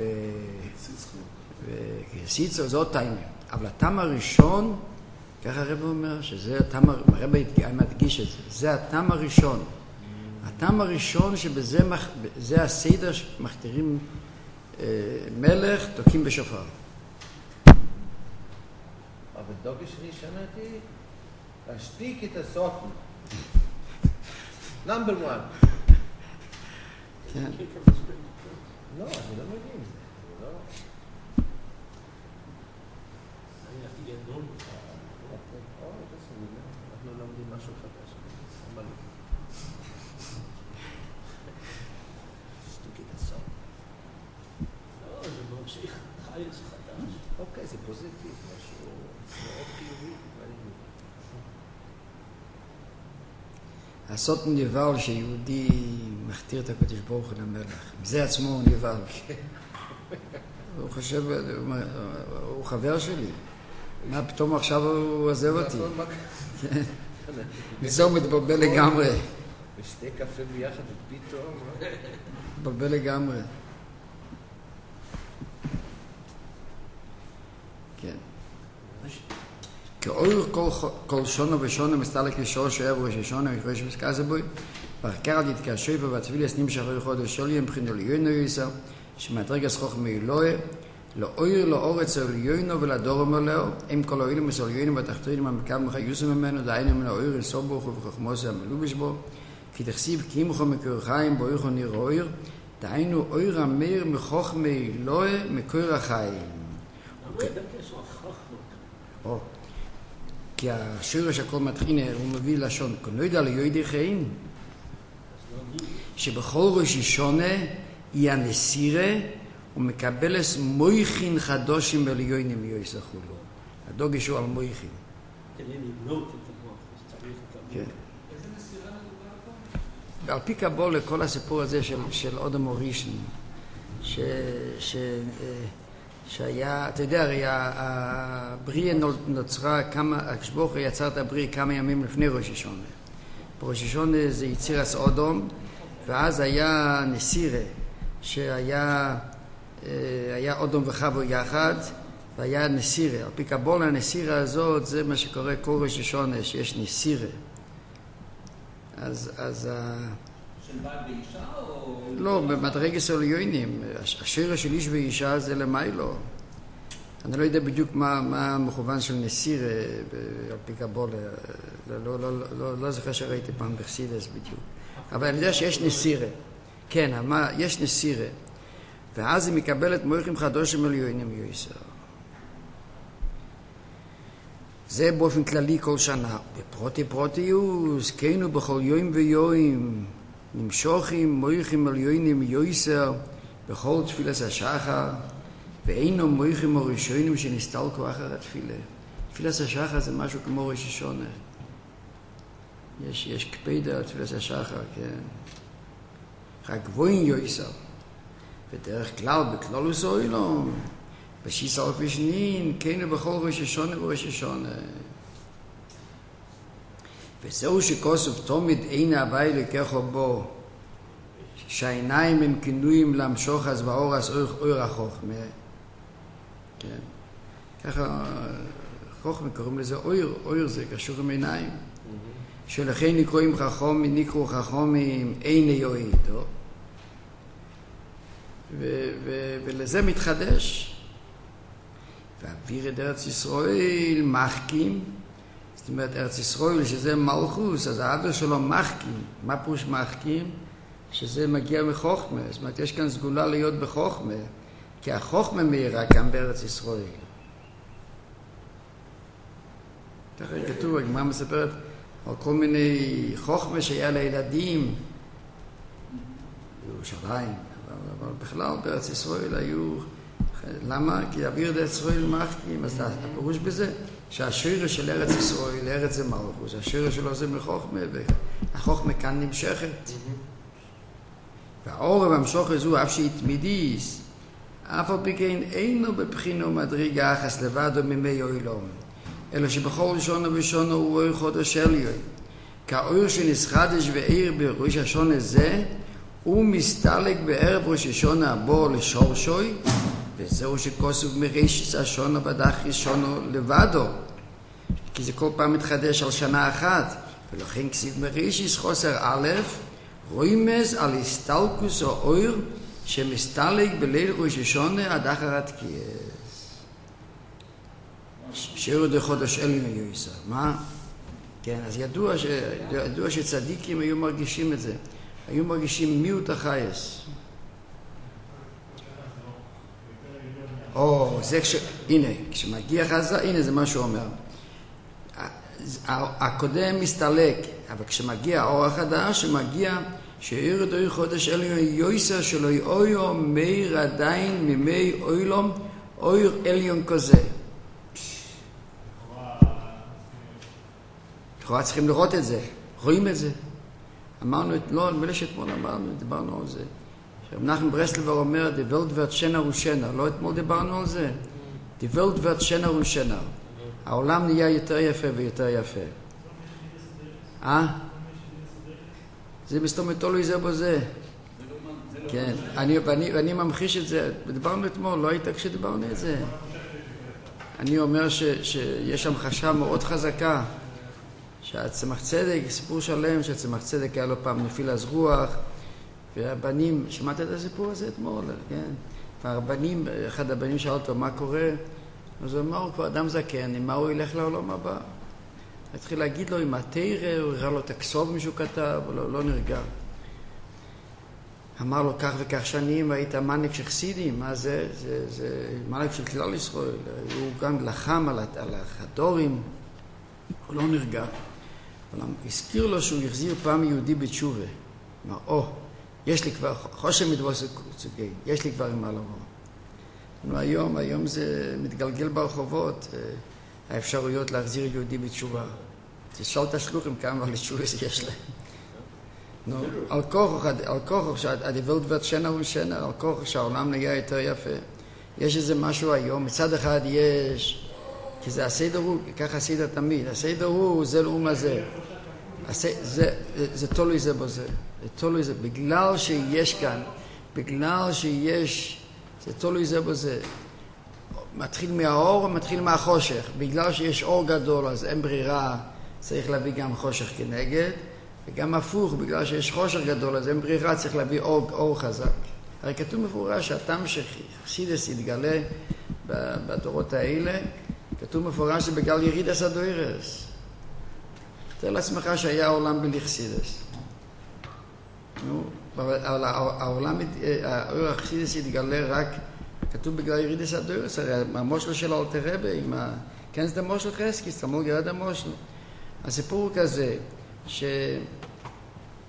וסיצו, זה עוד טעמים. אבל הטעם הראשון, ככה הרב אומר, שזה הטעם, הרב מדגיש את זה, זה הטעם הראשון. הטעם הראשון שבזה זה הסדר שמכתירים אה, מלך תוקים בשופר. אבל דוגי שלי שמעתי להשתיק את הסוטן. נאמבר וואן. כן. לא, אני לא מבין. לא. אנחנו לומדים משהו חדש. אוקיי, זה פוזיטיב, משהו מאוד חיובי. הסוטן נבהל שיהודי מכתיר את הקדוש ברוך הוא למלך. זה עצמו הוא נבהל. הוא חושב, הוא חבר שלי. מה פתאום עכשיו הוא עזב אותי? וזהו מתבלבל לגמרי. ושתי קפה ביחד ופתאום... מתבלבל לגמרי. כן. כאור כל, כל שונה ושונה מסתלק לשורש הערב ראש השונה וחודש מסקזה בוי, ואחר על יתקשוי ובצביל נמשך אור חודש שולי מבחינו ליונו יסר, שמדרגס חוכמה אלוהי, לא אויר לא אורץ עליונו ולדורם עליו, עם כל האוילים עליונו והתחתונים המקם חיוסם ממנו, דהיינו מן האויר לסור בו וחוכמוסה המלובש בו, כי תכסיב קימכו מקורחיים בו איכו ניר אויר, דהיינו אויר המיר מחוכמה אלוהי מקור החיים. או, כי השורש הכל מתחיל, הוא מביא לשון, כנוידע ליועדי חיים, שבכל ראש השונה היא הנסירה, ומקבלס מויכין חדושים וליונים יויסחו לו. הדוגש הוא על מויכין. כדי לבנות את המוח, אז צריך את המוח. כן. איזה נסירה מדובר פה? על פי קבולה, כל הסיפור הזה של, של אודם אורישן, ש, ש, שהיה, אתה יודע, הרי הבריאה נוצרה כמה, הקשבוך יצר את הבריאה כמה ימים לפני ראש השונה. בראש השונה זה יציר אס אודום, ואז היה נסירה, שהיה היה אודום וחבו יחד, והיה נסירה. על פי קבולה, הנסירה הזאת, זה מה שקורה כל ראש השונה, שיש נסירה. אז, אז של בעל ואישה או... לא, במדרגת עליונים, השורש של איש ואישה זה למיילו. אני לא יודע בדיוק מה, מה המכוון של נסירה על פי קבולה, לא, לא, לא, לא, לא זוכר שראיתי פעם בחסידס בדיוק. אבל אני יודע שיש נסירה. כן, אבל יש נסירה. ואז היא מקבלת מויכים חדושים עליונים יויסר. זה באופן כללי כל שנה. בפרוטי פרוטיוס, כינו בכל יום ויום, נמשוכים מויכים עליונים יויסר בכל תפילת השחר, ואינו מויכים הראשונים שנסתלקו אחר התפילה. תפילת השחר זה משהו כמו ראש השונה. יש, יש קפידה על תפילת השחר, כן. רק גבוהים יויסר. ודרך כלל, בכלולוס אוילום, בשיס על פשנין, כן בכל ראש השונה וראש השונה. וזהו שכוסף תומד אין הווי לקחו בו, שהעיניים הם כינויים למשוך אז ואורס אור החוכמה. כן. ככה חוכמה קוראים לזה אור, אור זה קשור עם עיניים. שלכן נקרואים חכומים, נקרו חכומים עיני יועידו. ולזה מתחדש. ואוויר את ארץ ישראל מחכים, זאת אומרת ארץ ישראל שזה מלכוס, אז האוויר שלו מחכים. מה פירוש מחכים? שזה מגיע מחוכמה, זאת אומרת יש כאן סגולה להיות בחוכמה, כי החוכמה מהירה כאן בארץ ישראל. ככה כתוב, הגמרא מספרת על כל מיני חוכמה שהיה לילדים בירושלים, אבל, אבל בכלל בארץ ישראל היו, למה? כי אוויר את ארץ ישראל מחכים, אז הפירוש בזה שהשיר של ארץ ישראל, ארץ זה מלכוס, השיר שלו זה מחוכמה, והחוכמה כאן נמשכת. והאור והמשוך הזו, אף שהתמידיס, אף על פי כן אינו בבחינו מדרגה אחס לבדו ממי אוילום, אלא שבכל לשון ובשון הוא אור חודש עליון. כאור שנסחדש ואיר בראש השונה זה, הוא מסתלק בערב ראש השונה הבו לשורשוי, וזהו שכוסף מראשית השונה בדח ראשונו לבדו, כי זה כל פעם מתחדש על שנה אחת, ולכן כסיב מראשית חוסר א', רוימס על הסתלקוס או אור שמסתלק בליל ראש השונה עד אחר התקיעס. שירו דחודש עליון יויסר. מה? כן, אז ידוע, ש... ידוע שצדיקים היו מרגישים את זה. היו מרגישים מיעוט החייס. או, זה כש... הנה, כשמגיע חזה, הנה זה מה שהוא אומר. הקודם מסתלק, אבל כשמגיע האור החדש, שמגיע שאיר את אור חודש עליון יויסר שלו יאויו מאיר עדיין ממי אוילום אור עליון כזה. לכאורה צריכים לראות את זה, רואים את זה. אמרנו, לא, נדמה לי שאתמול אמרנו, דיברנו על זה. שאנחנו ברסלבר אומר, די ולט ורד שנר ושנר, לא אתמול דיברנו על זה? די ולט ורד שנר ושנר. העולם נהיה יותר יפה ויותר יפה. אה? זה מסתובב תלוי זה בזה. כן, אני, ואני, ואני ממחיש את זה. דיברנו אתמול, לא היית כשדיברנו את זה. אני אומר ש, שיש המחשה מאוד חזקה, שהצמח צדק, סיפור שלם שהצמח צדק היה לו פעם נפילת רוח, והבנים, שמעת את הסיפור הזה אתמול? כן. והרבנים, אחד הבנים שאל אותו, מה קורה? אז הוא אמר, הוא כבר אדם זקן, עם מה הוא ילך לעולם הבא? התחיל להגיד לו עם התירה, הוא הראה לו את הכסוב מישהו כתב, הוא לא, לא נרגע. אמר לו, כך וכך שנים, היית מנהיג של חסידים, מה זה? זה, זה מנהיג של כלל ישראל, הוא גם לחם על, על החדורים, הוא לא נרגע. אבל הזכיר לו שהוא יחזיר פעם יהודי בתשובה. אמר, או, יש לי כבר, חושם מדבוס צוגי, יש לי כבר עם מה לומר. אמרו, היום, היום זה מתגלגל ברחובות, האפשרויות להחזיר יהודי בתשובה. תשאל את השלוחים כמה לתשובה יש להם. נו, על כוח, על כוח, שהדיבלת ואת שנר ושנר, על כוח שהעולם נהיה יותר יפה. יש איזה משהו היום, מצד אחד יש, כי זה הסדר הוא, ככה הסדר תמיד, הסדר הוא, זה לאום הזה. זה, זה, זה תולוי זה בזה, זה תולוי זה, בגלל שיש כאן, בגלל שיש, זה תולוי זה בזה. מתחיל מהאור, מתחיל מהחושך. בגלל שיש אור גדול, אז אין ברירה, צריך להביא גם חושך כנגד, וגם הפוך, בגלל שיש חושך גדול, אז אין ברירה, צריך להביא אור, אור חזק. הרי כתוב מפורש שהטעם שחסידס יתגלה בדורות האלה, כתוב מפורש שבגלל ירידס הדוירס. תאר לעצמך שהיה העולם בלי חסידס. נו, אבל העולם, האור החסידס יתגלה רק, כתוב בגלל ירידס הדוירס, הרי המושל של אלתר רבי, עם ה... כן, זה מושל חסקיס, תמול ירד המושל. הסיפור הוא כזה, ש...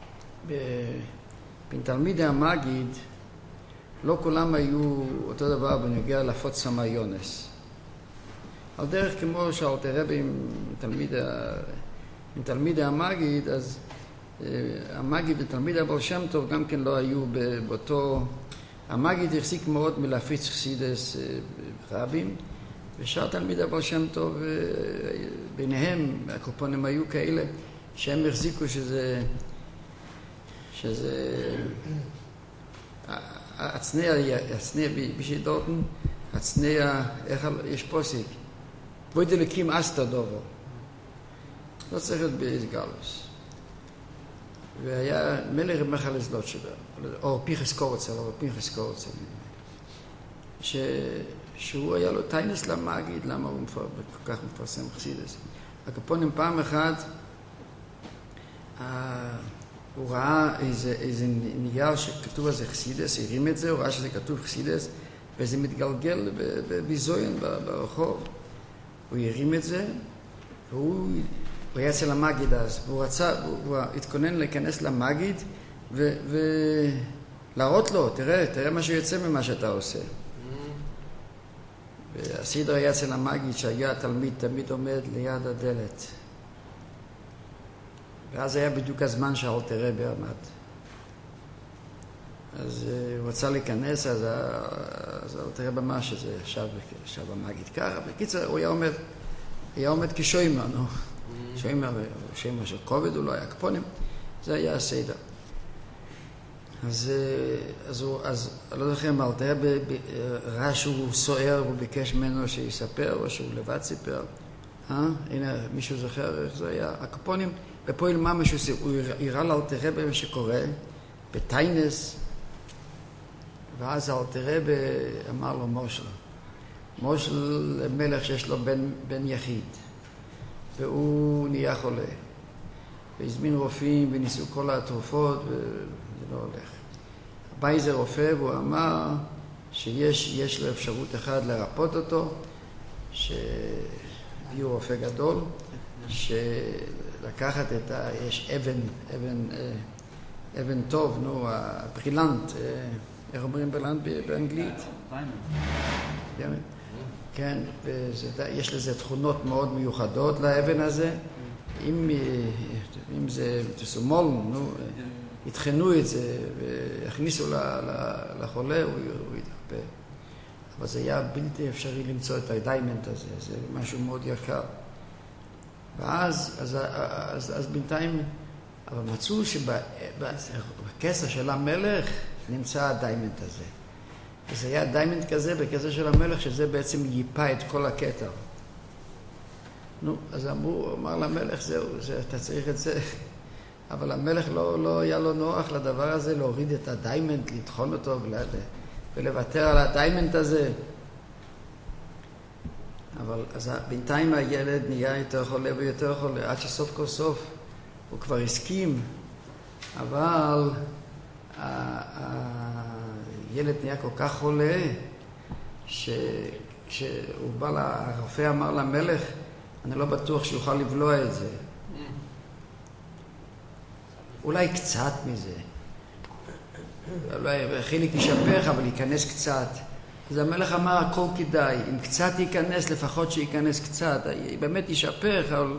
בין תלמידי המגיד, לא כולם היו אותו דבר בנוגע להפוץ סמיונס. על דרך כמו שאלתר רבי עם תלמיד, עם תלמידי המגיד, אז המגיד ותלמיד הבעל שם טוב גם כן לא היו באותו... המגיד החזיק מאוד מלהפיץ חסידס רבים, ושאר תלמידי הבעל שם טוב, ביניהם, הקופונים היו כאלה, שהם החזיקו שזה... שזה... הצנע, הצנע בשידורתן, הצנע, איך יש פוסיק? בואי דלקים אסתר דובו. לא צריך להיות באיסגלוס. והיה מלך מחלס לוטשבר, או פיחס קורצל, או פיחס קורצל. ש... שהוא היה לו טיינס למגיד, למה הוא מפר... כל כך מפרסם חסידס. הקופונים פעם אחת, הוא ראה איזה, איזה נייר שכתוב על זה חסידס, הרים את זה, הוא ראה שזה כתוב חסידס, וזה מתגלגל בביזוין ברחוב. הוא הרים את זה, והוא הוא היה אצל המגיד אז, והוא רצה, הוא, הוא התכונן להיכנס למגיד, ולהראות לו, תראה, תראה מה שיוצא ממה שאתה עושה. והסדר היה אצל המגיד שהיה תלמיד תמיד עומד ליד הדלת. ואז היה בדיוק הזמן שאלתר רבי עמד. אז uh, הוא רצה להיכנס, אז אלתר רבי אמר שזה ישב, ישב המגיד ככה. בקיצור, הוא היה עומד, היה עומד כשוימר, נו. שוימר, שוימר של כובד, הוא לא היה קפונים. זה היה הסדר. אז, אז הוא, אז, לא זוכר אם אלתר רבי ראה שהוא סוער, והוא ביקש ממנו שיספר, או שהוא לבד סיפר. אה? הנה, מישהו זוכר איך זה היה? הקפונים. ופה ילמה משהו, הוא הראה לאלתר רבי מה שקורה, בטיינס, ואז אלתר רבי אמר לו מושל. מושל מלך שיש לו בן, בן יחיד, והוא נהיה חולה. והזמין רופאים וניסו כל התרופות, וזה לא הולך. בא איזה רופא והוא אמר שיש יש לו אפשרות אחת לרפות אותו, שהביאו רופא גדול, ש... לקחת את ה... יש אבן, אבן, אבן טוב, נו, הברילנט, איך אומרים ברילנט באנגלית? כן, יש לזה תכונות מאוד מיוחדות לאבן הזה. אם, אם זה תסומול, נו, יתחנו את זה ויכניסו לחולה, הוא יתרפא. אבל זה היה בלתי אפשרי למצוא את הדיימנט הזה, זה משהו מאוד יקר. ואז, אז, אז, אז בינתיים, אבל מצאו שבכסר של המלך נמצא הדיימנט הזה. וזה היה דיימנט כזה בכסר של המלך, שזה בעצם ייפה את כל הכתר. נו, אז אמרו, אמר למלך, זהו, זה, אתה צריך את זה. אבל המלך לא, לא היה לו נוח לדבר הזה, להוריד את הדיימנט, לטחון אותו ולוותר על הדיימנט הזה. אבל אז בינתיים הילד נהיה יותר חולה ויותר חולה, עד שסוף כל סוף הוא כבר הסכים, אבל הילד נהיה כל כך חולה, שכשהוא בא, הרופא אמר למלך, אני לא בטוח שיוכל לבלוע את זה. אולי קצת מזה. אולי חיליק ישפך, אבל ייכנס קצת. אז המלך אמר, הכל כדאי, אם קצת ייכנס, לפחות שייכנס קצת, באמת יישפך, אבל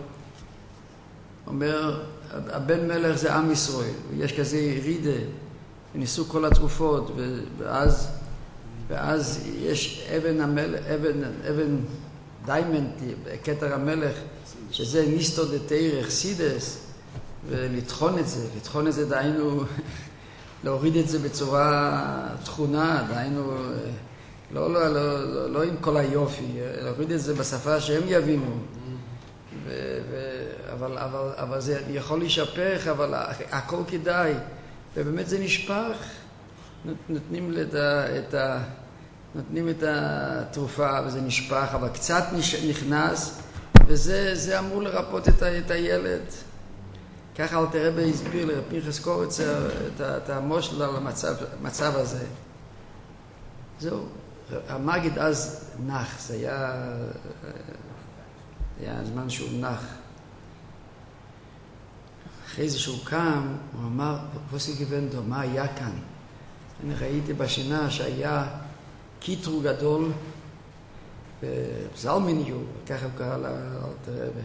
אומר, הבן מלך זה עם ישראל, ויש כזה ירידה, וניסו כל התרופות, ואז, ואז יש אבן המלך, אבן, אבן דיימנט, כתר המלך, שזה ניסטו דתאיר חסידס, ולטחון את זה, לטחון את זה דהיינו, להוריד את זה בצורה תכונה, דהיינו, לא, לא, לא, לא, לא עם כל היופי, להוריד את זה בשפה שהם יבינו. ו, ו, אבל, אבל, אבל זה יכול להישפך, אבל הכל כדאי. ובאמת זה נשפך. נותנים את ה, את ה, נותנים את התרופה וזה נשפך, אבל קצת נכנס, וזה זה אמור לרפות את, ה, את הילד. ככה אלתר רבי הסביר לרב פנחס קורצר את, את המושל על המצב, המצב הזה. זהו. המגיד אז נח, זה היה, היה הזמן שהוא נח. אחרי זה שהוא קם, הוא אמר, פוסי גוונדו, מה היה כאן? אני ראיתי בשינה שהיה קיטרו גדול, בזלמיניו, ככה הוא קרא לאלתר רבי,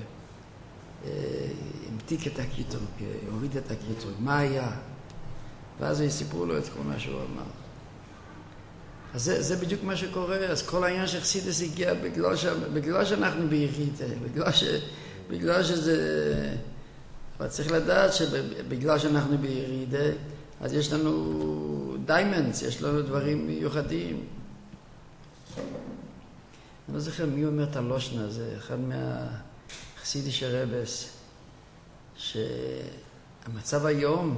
המתיק את הקיטרו, הוריד את הקיטרו, מה היה? ואז יסיפרו לו את כל מה שהוא אמר. אז זה, זה בדיוק מה שקורה, אז כל העניין של חסידס הגיע בגלל, ש... בגלל שאנחנו בירידה, בגלל, ש... בגלל שזה... אבל צריך לדעת שבגלל שאנחנו בירידה, אז יש לנו דיימנס, יש לנו דברים מיוחדים. אני לא זוכר מי אומר את הלושנה הזה, אחד מהחסידיש הרבס, שהמצב היום,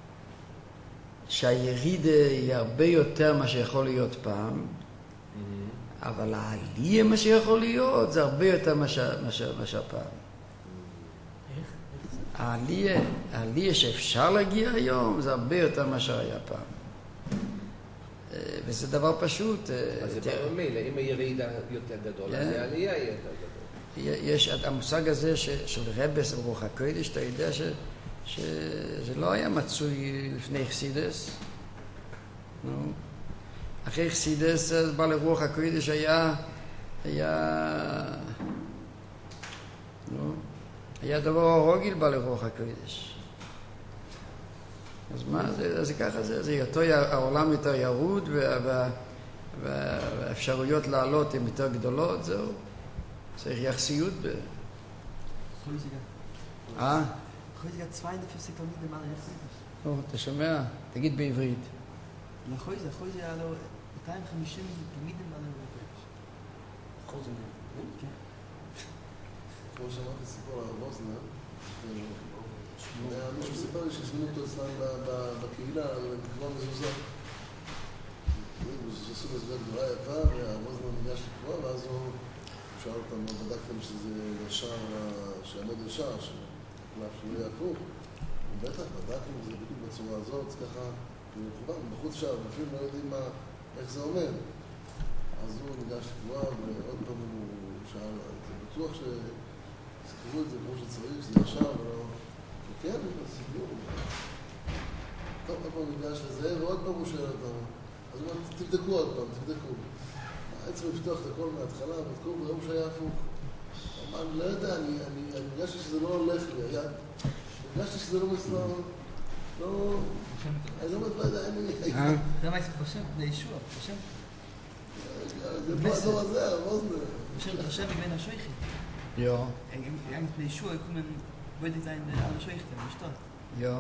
שהירידה היא הרבה יותר מה שיכול להיות פעם, אבל העלייה מה שיכול להיות זה הרבה יותר מה שהפעם. העלייה, העלייה שאפשר להגיע היום זה הרבה יותר מה שהיה פעם. וזה דבר פשוט. אז זה ברור מילה, אם הירידה יותר גדול, אז העלייה יהיה יותר גדול. יש המושג הזה של רבס ברוך הקודש, אתה יודע ש... שזה לא היה מצוי לפני חסידס. נו. אחרי חסידס, אז בעל רוח הקודש היה, היה, נו, היה דבר רגיל בעל רוח הקודש. אז מה, זה, זה ככה, זה, זה יותר, העולם יותר ירוד, וה, וה, והאפשרויות לעלות הן יותר גדולות, זהו. צריך יחסיות ב... אה? חויז היה zweiundvierzig תלמידים על יחסידס. או, אתה שומע? תגיד בעברית. לחויז, חויז היה לו מאתיים וחמישים תלמידים על יחסידס. חויז היה? כן. כמו שמעתי סיפור על ווזנר, מישהו סיפר לי שהזמינו אותו אצלם בקהילה, לקבוע מזוזה. עשו מזוזה גדולה יפה, והווזנר ניגש לקבוע, ואז הוא שאל אותם, בדקתם שזה ישר, שיעמוד ישר, לאף שלא יהיה הפוך. בטח, בדקנו את זה בדיוק בצורה הזאת, ככה, מכוון, בחוץ שם, אפילו לא יודעים מה, איך זה עומד. אז הוא ניגש לקבוע, ועוד פעם הוא שאל, זה בטוח שסקרו את זה כמו שצריך, שזה ישר, ולא... וכן, סיפור. טוב, עוד פעם ניגש לזה, ועוד פעם הוא שואל אותם. אז הוא אומר, תבדקו עוד פעם, תבדקו. העצם לפתוח את הכל מההתחלה, בדקו, וראו שהיה הפוך. אני לא יודע, אני הרגשתי שזה לא הולך לי, היה... הרגשתי שזה לא מסלול, לא... אני לא יודע, אין לי... זה מה יש בשם? זה ישוע, בשם? זה באזור הזה, הרוזנר. בשם, בשם בין השויכים. יו. Eigentlich bei Schuhe kommen, wollte ich sein, alle Scheuchten, nicht dort. Ja.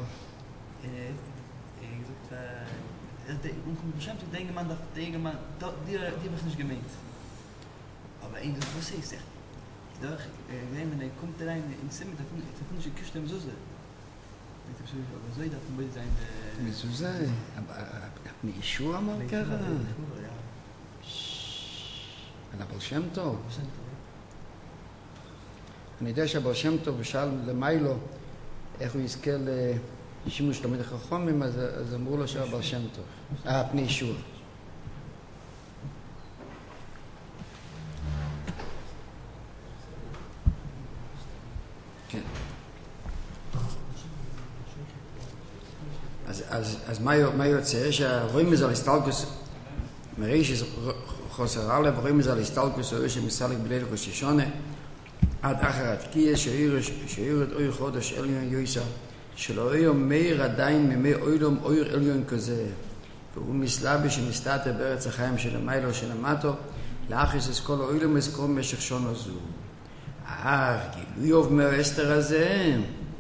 Ich sagte, und kommt bestimmt, ich denke, man darf, denke man, die habe ich nicht gemeint. Aber eigentlich, was ich sage, doch, wenn er kommt rein ins Zimmer, da finde ich eine Küche im Suse. Ich habe aber so, dass man sein... מזוזה? מישוע אמר ככה? על הבר שם טוב? אני יודע שהבר שם טוב שאל למיילו איך הוא יזכה לשימוש תלמידי חכמים, אז אמרו לו שהבר שם טוב. אה, פני ישוע. כן. אז, אז, אז מה, מה יוצא? שהרואים מזה על הסטלקוס, מראי שחוסר הלב, רואים מזה על הסטלקוס, רואים שמסלק בליל ראש השונה, עד אחר התקיע, שאיר את אויר חודש עליון יויסה, שלא אויר מאיר עדיין ממי אוילום אויר עליון כזה, והוא מסלבי שמסתתר בארץ החיים של המיילו של המטו, לאחריס את כל אוילום אזכור משך שונו זו. אה, גילוי אוב מהאסתר הזה,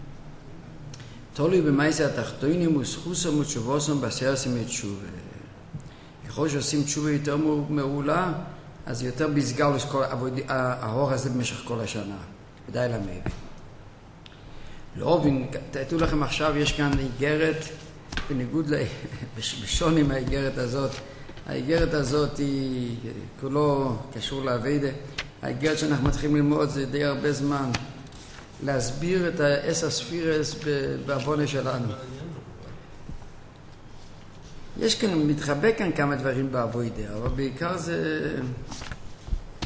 תולי במייסה התחתונים וסחוסם ותשובוסם בסרסים את תשובה. ככל שעושים תשובה יותר מעולה, אז יותר בסגל ההור הזה במשך כל השנה. ודאי למבין. לא, תראו לכם עכשיו, יש כאן איגרת, בניגוד, בשון עם האיגרת הזאת, האיגרת הזאת היא כולו קשור לעבודה. האיגרת שאנחנו מתחילים ללמוד זה די הרבה זמן. להסביר את העשר ספירס בעוונה שלנו. יש כאן, מתחבא כאן כמה דברים בעבודה, אבל בעיקר זה...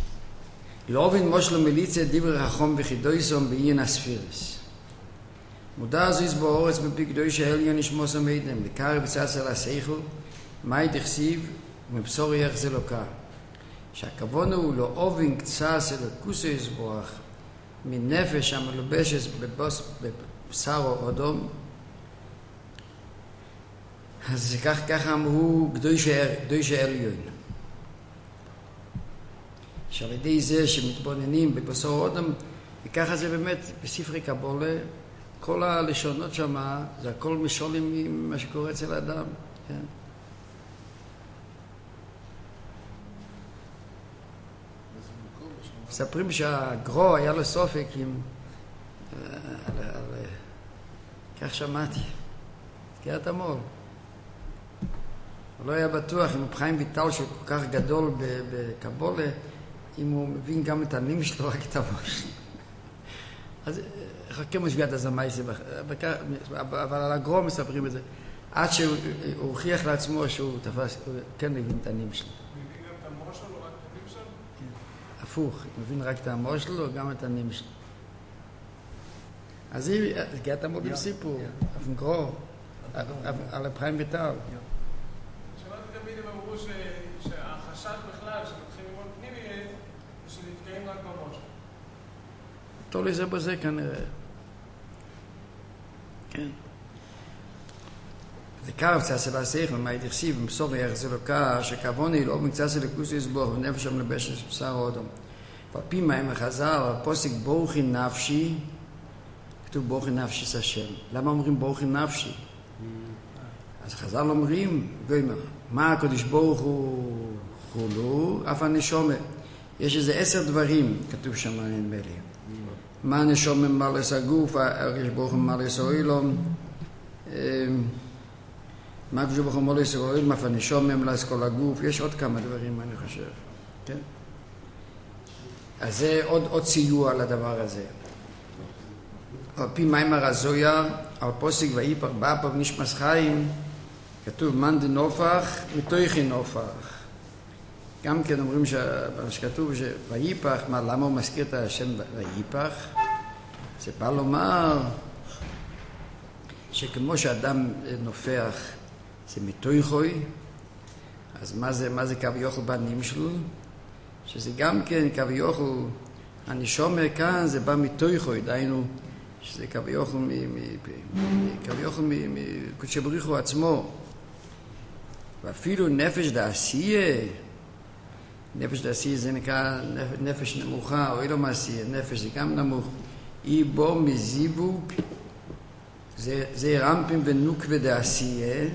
לא אובין מושלו מיליציה דיבר חכום וחידויסום בעניין הספירס. מודע זיז באורץ מפי קדושי העליון ישמוס המיידם, לקרב בצד על השכל, מאי דכסיב ומבשור יח זה לוקה. שהכוון הוא לא אובן קצת של הכוסו יסבוח, מנפש המלובשת בבשר או אדום, אז כך, ככה אמרו קדושי העליון. שעל ידי זה שמתבוננים בבשר או אדום, וככה זה באמת בספרי קבולה, כל הלשונות שם, זה הכל משולים ממה שקורה אצל האדם. כן? מספרים שהגרו היה לו סופק עם... על, על, כך שמעתי. תקיעת המול. הוא לא היה בטוח אם חיים ויטל שהוא כל כך גדול בקבולה, אם הוא מבין גם את הנים שלו, רק את המושל. אז חכה משביעת הזמאי, אבל על הגרו מספרים את זה. עד שהוא הוכיח לעצמו שהוא תפס, הוא כן מבין את הנים שלו. מבין גם את המושל או רק את הנים שלו? כן. הפוך, הוא מבין רק את המושל או גם את הנים שלו. אז היא, תקיעת המול עם סיפור, אף גרו, על אפרים ויטל. שמעתי תמיד הם אמרו שהחשד בכלל, שמתחילים ללמוד פנימי, שנתקעים רק במושל. תולי זה בזה כנראה. כן. זה קרב צעשה להסייך, ומה יתכסיב, ומסור יחזי לוקה, שכבוני לא מקצעשה לכוסי יסבור, ונפש המלבשת בשר אודום. ועפי מים וחזר, הפוסק בורכי נפשי, כתוב בורכי נפשי זה השם. למה אומרים בורכי נפשי? אז חז"ל אומרים, גוימר, מה הקדוש ברוך הוא חולו, אף הנשומה. יש איזה עשר דברים, כתוב שם נדמה לי. מה נשומה מלס הגוף, הקדוש ברוך הוא מלס האילום, מה הקדוש ברוך הוא מלס האילום, אף הנשומה מלס כל הגוף, יש עוד כמה דברים אני חושב. כן? אז זה עוד, עוד סיוע לדבר הזה. על פי מיימר הזויה, על פוסק ויפח באפר נשמס חיים, כתוב מן דנופח מתויכי נופח. גם כן אומרים שכתוב שויפח, מה, למה הוא מזכיר את השם ויפח? זה בא לומר שכמו שאדם נופח זה מתויכוי, אז מה זה, מה זה קו יוכל בנים שלו? שזה גם כן קו יוכל, אני שומע כאן זה בא מתויכוי, דיינו שזה קו יוכל קו יוכל מקודשי בריך הוא עצמו. ואפילו נפש דעשייה, נפש דעשייה זה נקרא נפש נמוכה, או לא מעשייה, נפש זה גם נמוך, היא בו מזיווג, זה, זה רמפים ונוקווה דעשייה,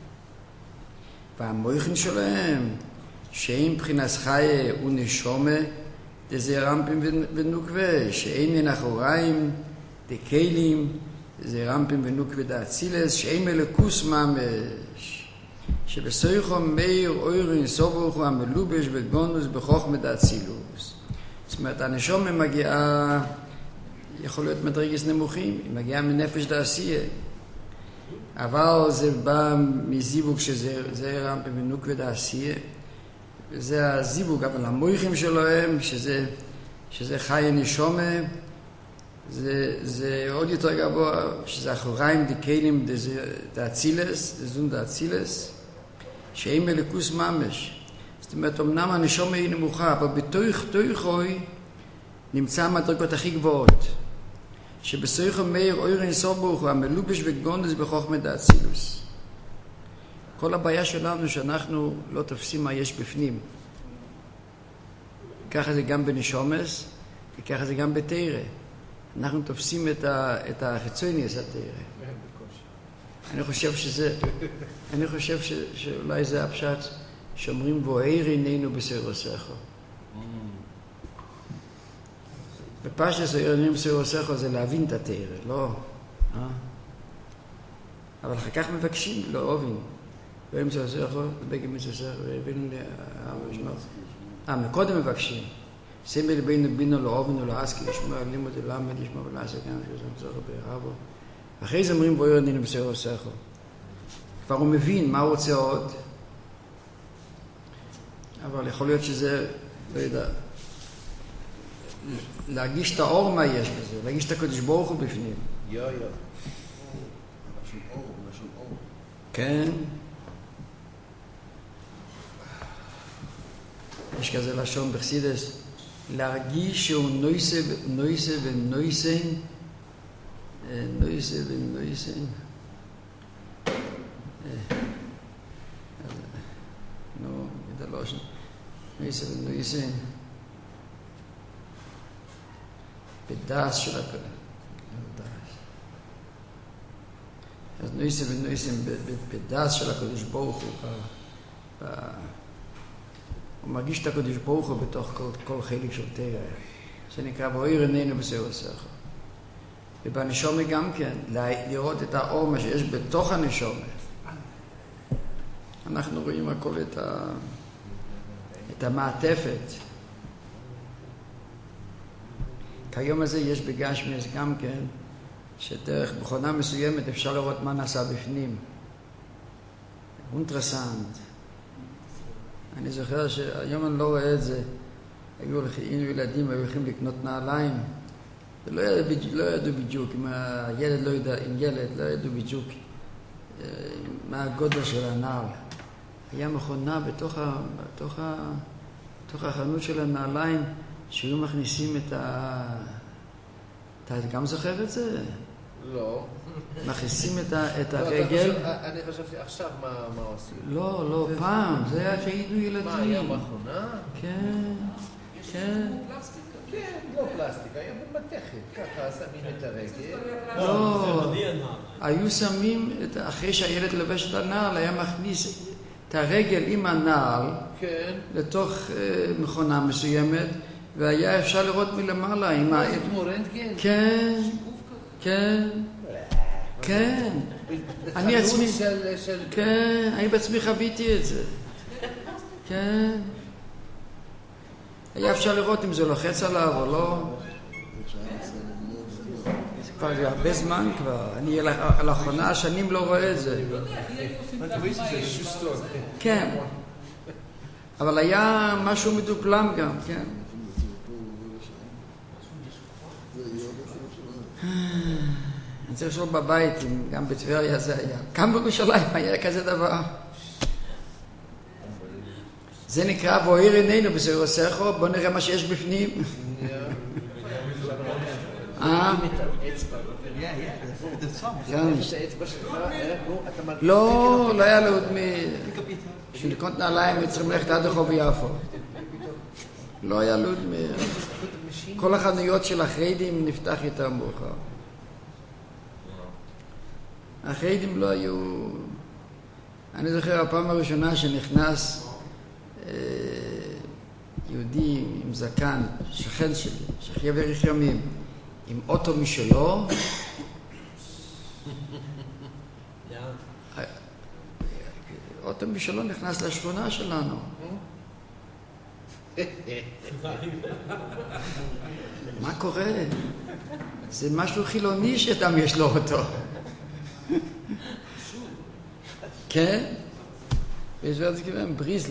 והמויכן שלהם, שאין מבחינת חיה ונשומה, זה רמפים ונוקווה, שאין מן אחוריים, דקיילים, זה רמפים ונוקווה דאצילס, שאין מלכוס ממש. שבסויכו מאיר אוירין סובוכו המלובש בגונוס בחוכמה דאצילוס. זאת אומרת, הנשום מגיעה, יכול להיות מדרגס נמוכים, היא מגיעה מנפש דעשייה. אבל זה בא מזיווג שזה רמפה ונוקווה דעשייה. זה הזיווג, אבל המויכים שלהם, שזה, שזה חי נשומה, זה, זה עוד יותר גבוה, שזה אחוריים דקיילים דאצילס, דזון דאצילס, שאין מלכוס ממש. זאת אומרת, אמנם הנשומה היא נמוכה, אבל בתוך תוכוי נמצא המדרגות הכי גבוהות. שבסויכו מאיר אוירין סובוך הוא המלובש וגונדס בחוכמה דאצילוס. כל הבעיה שלנו שאנחנו לא תופסים מה יש בפנים. ככה זה גם בנשומס, וככה זה גם בתירה. אנחנו תופסים את, ה, את החיצוניוס התירה. אני חושב שזה, אני חושב ש, שאולי זה הפשט שאומרים בוער עינינו בסירוסך. בפשט בוער עינינו בסירוסך זה להבין את התירה, לא? אה? אבל אחר כך מבקשים, לא אוהבים. ואם זה עושה אחר, בגלל זה עושה אחר, והבינו לי, אה, מקודם מבקשים. שים בלבינו בינו לא אובנו לא עסקי, לשמוע לימוד ללמד, לשמוע ולעסק, גם שזה מצורך בערבו. ואחרי זה אומרים בו ירדינו בסדר עושה אחר. כבר הוא מבין מה הוא רוצה עוד, אבל יכול להיות שזה, לא יודע, להגיש את האור מה יש בזה, להגיש את הקדוש ברוך הוא בפנים. יו יו. לשון אור, לשון אור. כן. יש כזה לשון בחסידס, להרגיש שהוא נויסה, נויסה ונויסן, נויסה ונויסן. נו, גדלושן. נויסה ונויסן. בדס של הקודש. אז נויסה ונויסן בדס של הקודש ברוך הוא. הוא מרגיש את הקודש ברוך הוא בתוך כל, כל חלק של תרא. זה נקרא ואויר עינינו בסעור שכל. ובנשומה גם כן, לראות את האור מה שיש בתוך הנשומה. אנחנו רואים הכל את, ה, את המעטפת. כיום הזה יש בגשמיאס גם כן, שדרך מכונה מסוימת אפשר לראות מה נעשה בפנים. אינטרסנט. אני זוכר שהיום אני לא רואה את זה. היו הולכים, ילדים היו הולכים לקנות נעליים, ולא ידעו, לא ידעו בדיוק, אם הילד לא ידע, אם ילד לא ידעו בדיוק מה הגודל של הנעל. היה מכונה בתוך, ה, בתוך, ה, בתוך החנות של הנעליים, שהיו מכניסים את ה... אתה גם זוכר את זה? לא. מכניסים את, ה, את הרגל. לא, חושב, אני חשבתי עכשיו מה, מה עושים. לא, לא, פעם. זה היה שהיינו ילדים. מה, היה מכונה? כן, כן. כן, לא פלסטיק, היה במתכת. ככה שמים את הרגל. לא, היו שמים, את, אחרי שהילד לבש את הנעל, היה מכניס את הרגל עם הנעל כן. לתוך uh, מכונה מסוימת, והיה אפשר לראות מלמעלה עם ה... כמו רנטגן? כן, כן, כן. אני עצמי... של, של... כן, אני בעצמי חוויתי את זה. כן. היה אפשר לראות אם זה לוחץ עליו או לא. זה כבר זה הרבה זמן כבר. אני לאחרונה שנים לא רואה את זה. כן. אבל היה משהו מדופלם גם, כן. אני צריך לשאול בבית, גם בטבריה זה היה. גם בירושלים היה כזה דבר. זה נקרא ואויר עינינו בסעור שכל. בוא נראה מה שיש בפנים. אה? לא, לא היה לו עוד מ... בשביל לקנות נעליים צריכים ללכת עד רחוב יפו. לא היה לו עוד מ... כל החנויות של החרדים נפתח יותר מאוחר. החרדים לא היו... אני זוכר הפעם הראשונה שנכנס יהודי עם זקן, שכן שלי, שחיה ואריך ימים, עם אוטו משלו, אוטו משלו נכנס לשכונה שלנו. מה קורה? זה משהו חילוני שאדם יש לו אותו. כן? ויש ועד זה כיוון, בריזל.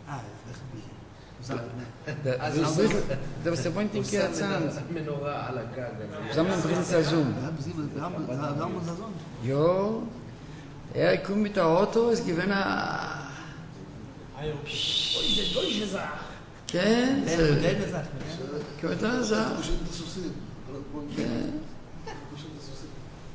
זה בספוינטים כעצן. מנורה על הגג. zusammen bringen sie Zoom. Jo, er kommt mit der Auto, es gewinnt ein... אוי, זה דוי שזך. כן, זה... די מזח. כמעט לא נזח. פשוט את הסוסים. כן. פשוט את הסוסים.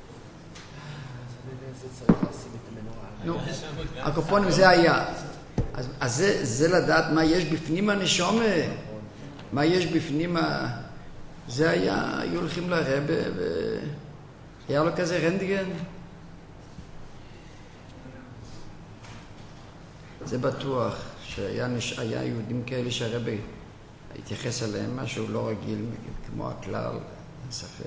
זה צריך לשים את המנורה. נו, הקופונים זה היה. אז, אז זה, זה לדעת מה יש בפנים הנשומה. מה יש בפנים ה... זה היה, היו הולכים לרבא והיה לו כזה רנטגן. זה בטוח שהיה נש... היה יהודים כאלה שהרבא התייחס אליהם משהו לא רגיל כמו הכלל, אין ספק.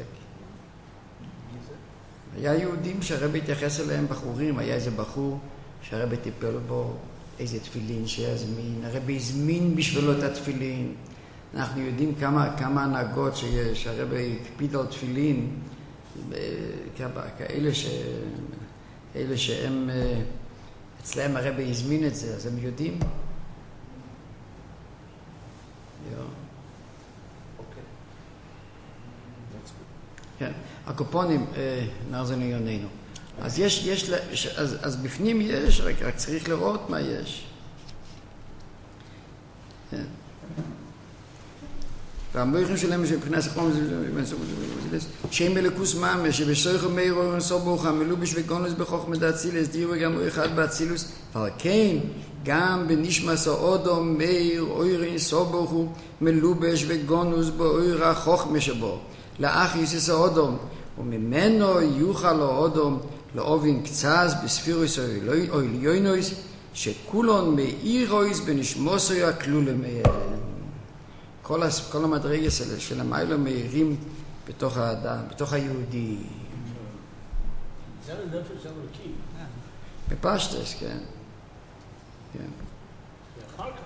היה יהודים שהרבא התייחס אליהם בחורים, היה איזה בחור שהרבא טיפל בו, איזה תפילין שיזמין, הרבא הזמין בשבילו את התפילין. אנחנו יודעים כמה, כמה הנהגות שיש, שהרבא הקפיד על תפילין, כאלה, ש... כאלה שהם, אצלהם הרבא הזמין את זה, אז הם יודעים. כן. הקופונים, נעזור לענייננו. אז יש, יש, אז, אז בפנים יש, רק, רק צריך לראות מה יש. והמויכים שלהם שבבחינת סחלום שם מלכוס ממש שבסויכו מאירו ונסובוך המלובש וגונוס בחוכמת האצילס דירו גם הוא אחד באצילוס אבל כן גם בנשמס האודום מאיר אוירין סובוך הוא מלובש וגונוס באויר החוכמה שבו לאח יסיס האודום וממנו יוכל האודום לאובין קצז בספירוס או עליונוס שכולון מאירויס בנשמוסו הכלולה מהם כל, כל המדרגה של, של המיילו מאירים בתוך האדם, בתוך היהודי. זה הנפש אלוקי. בפשטס, כן. כן. ואחר כך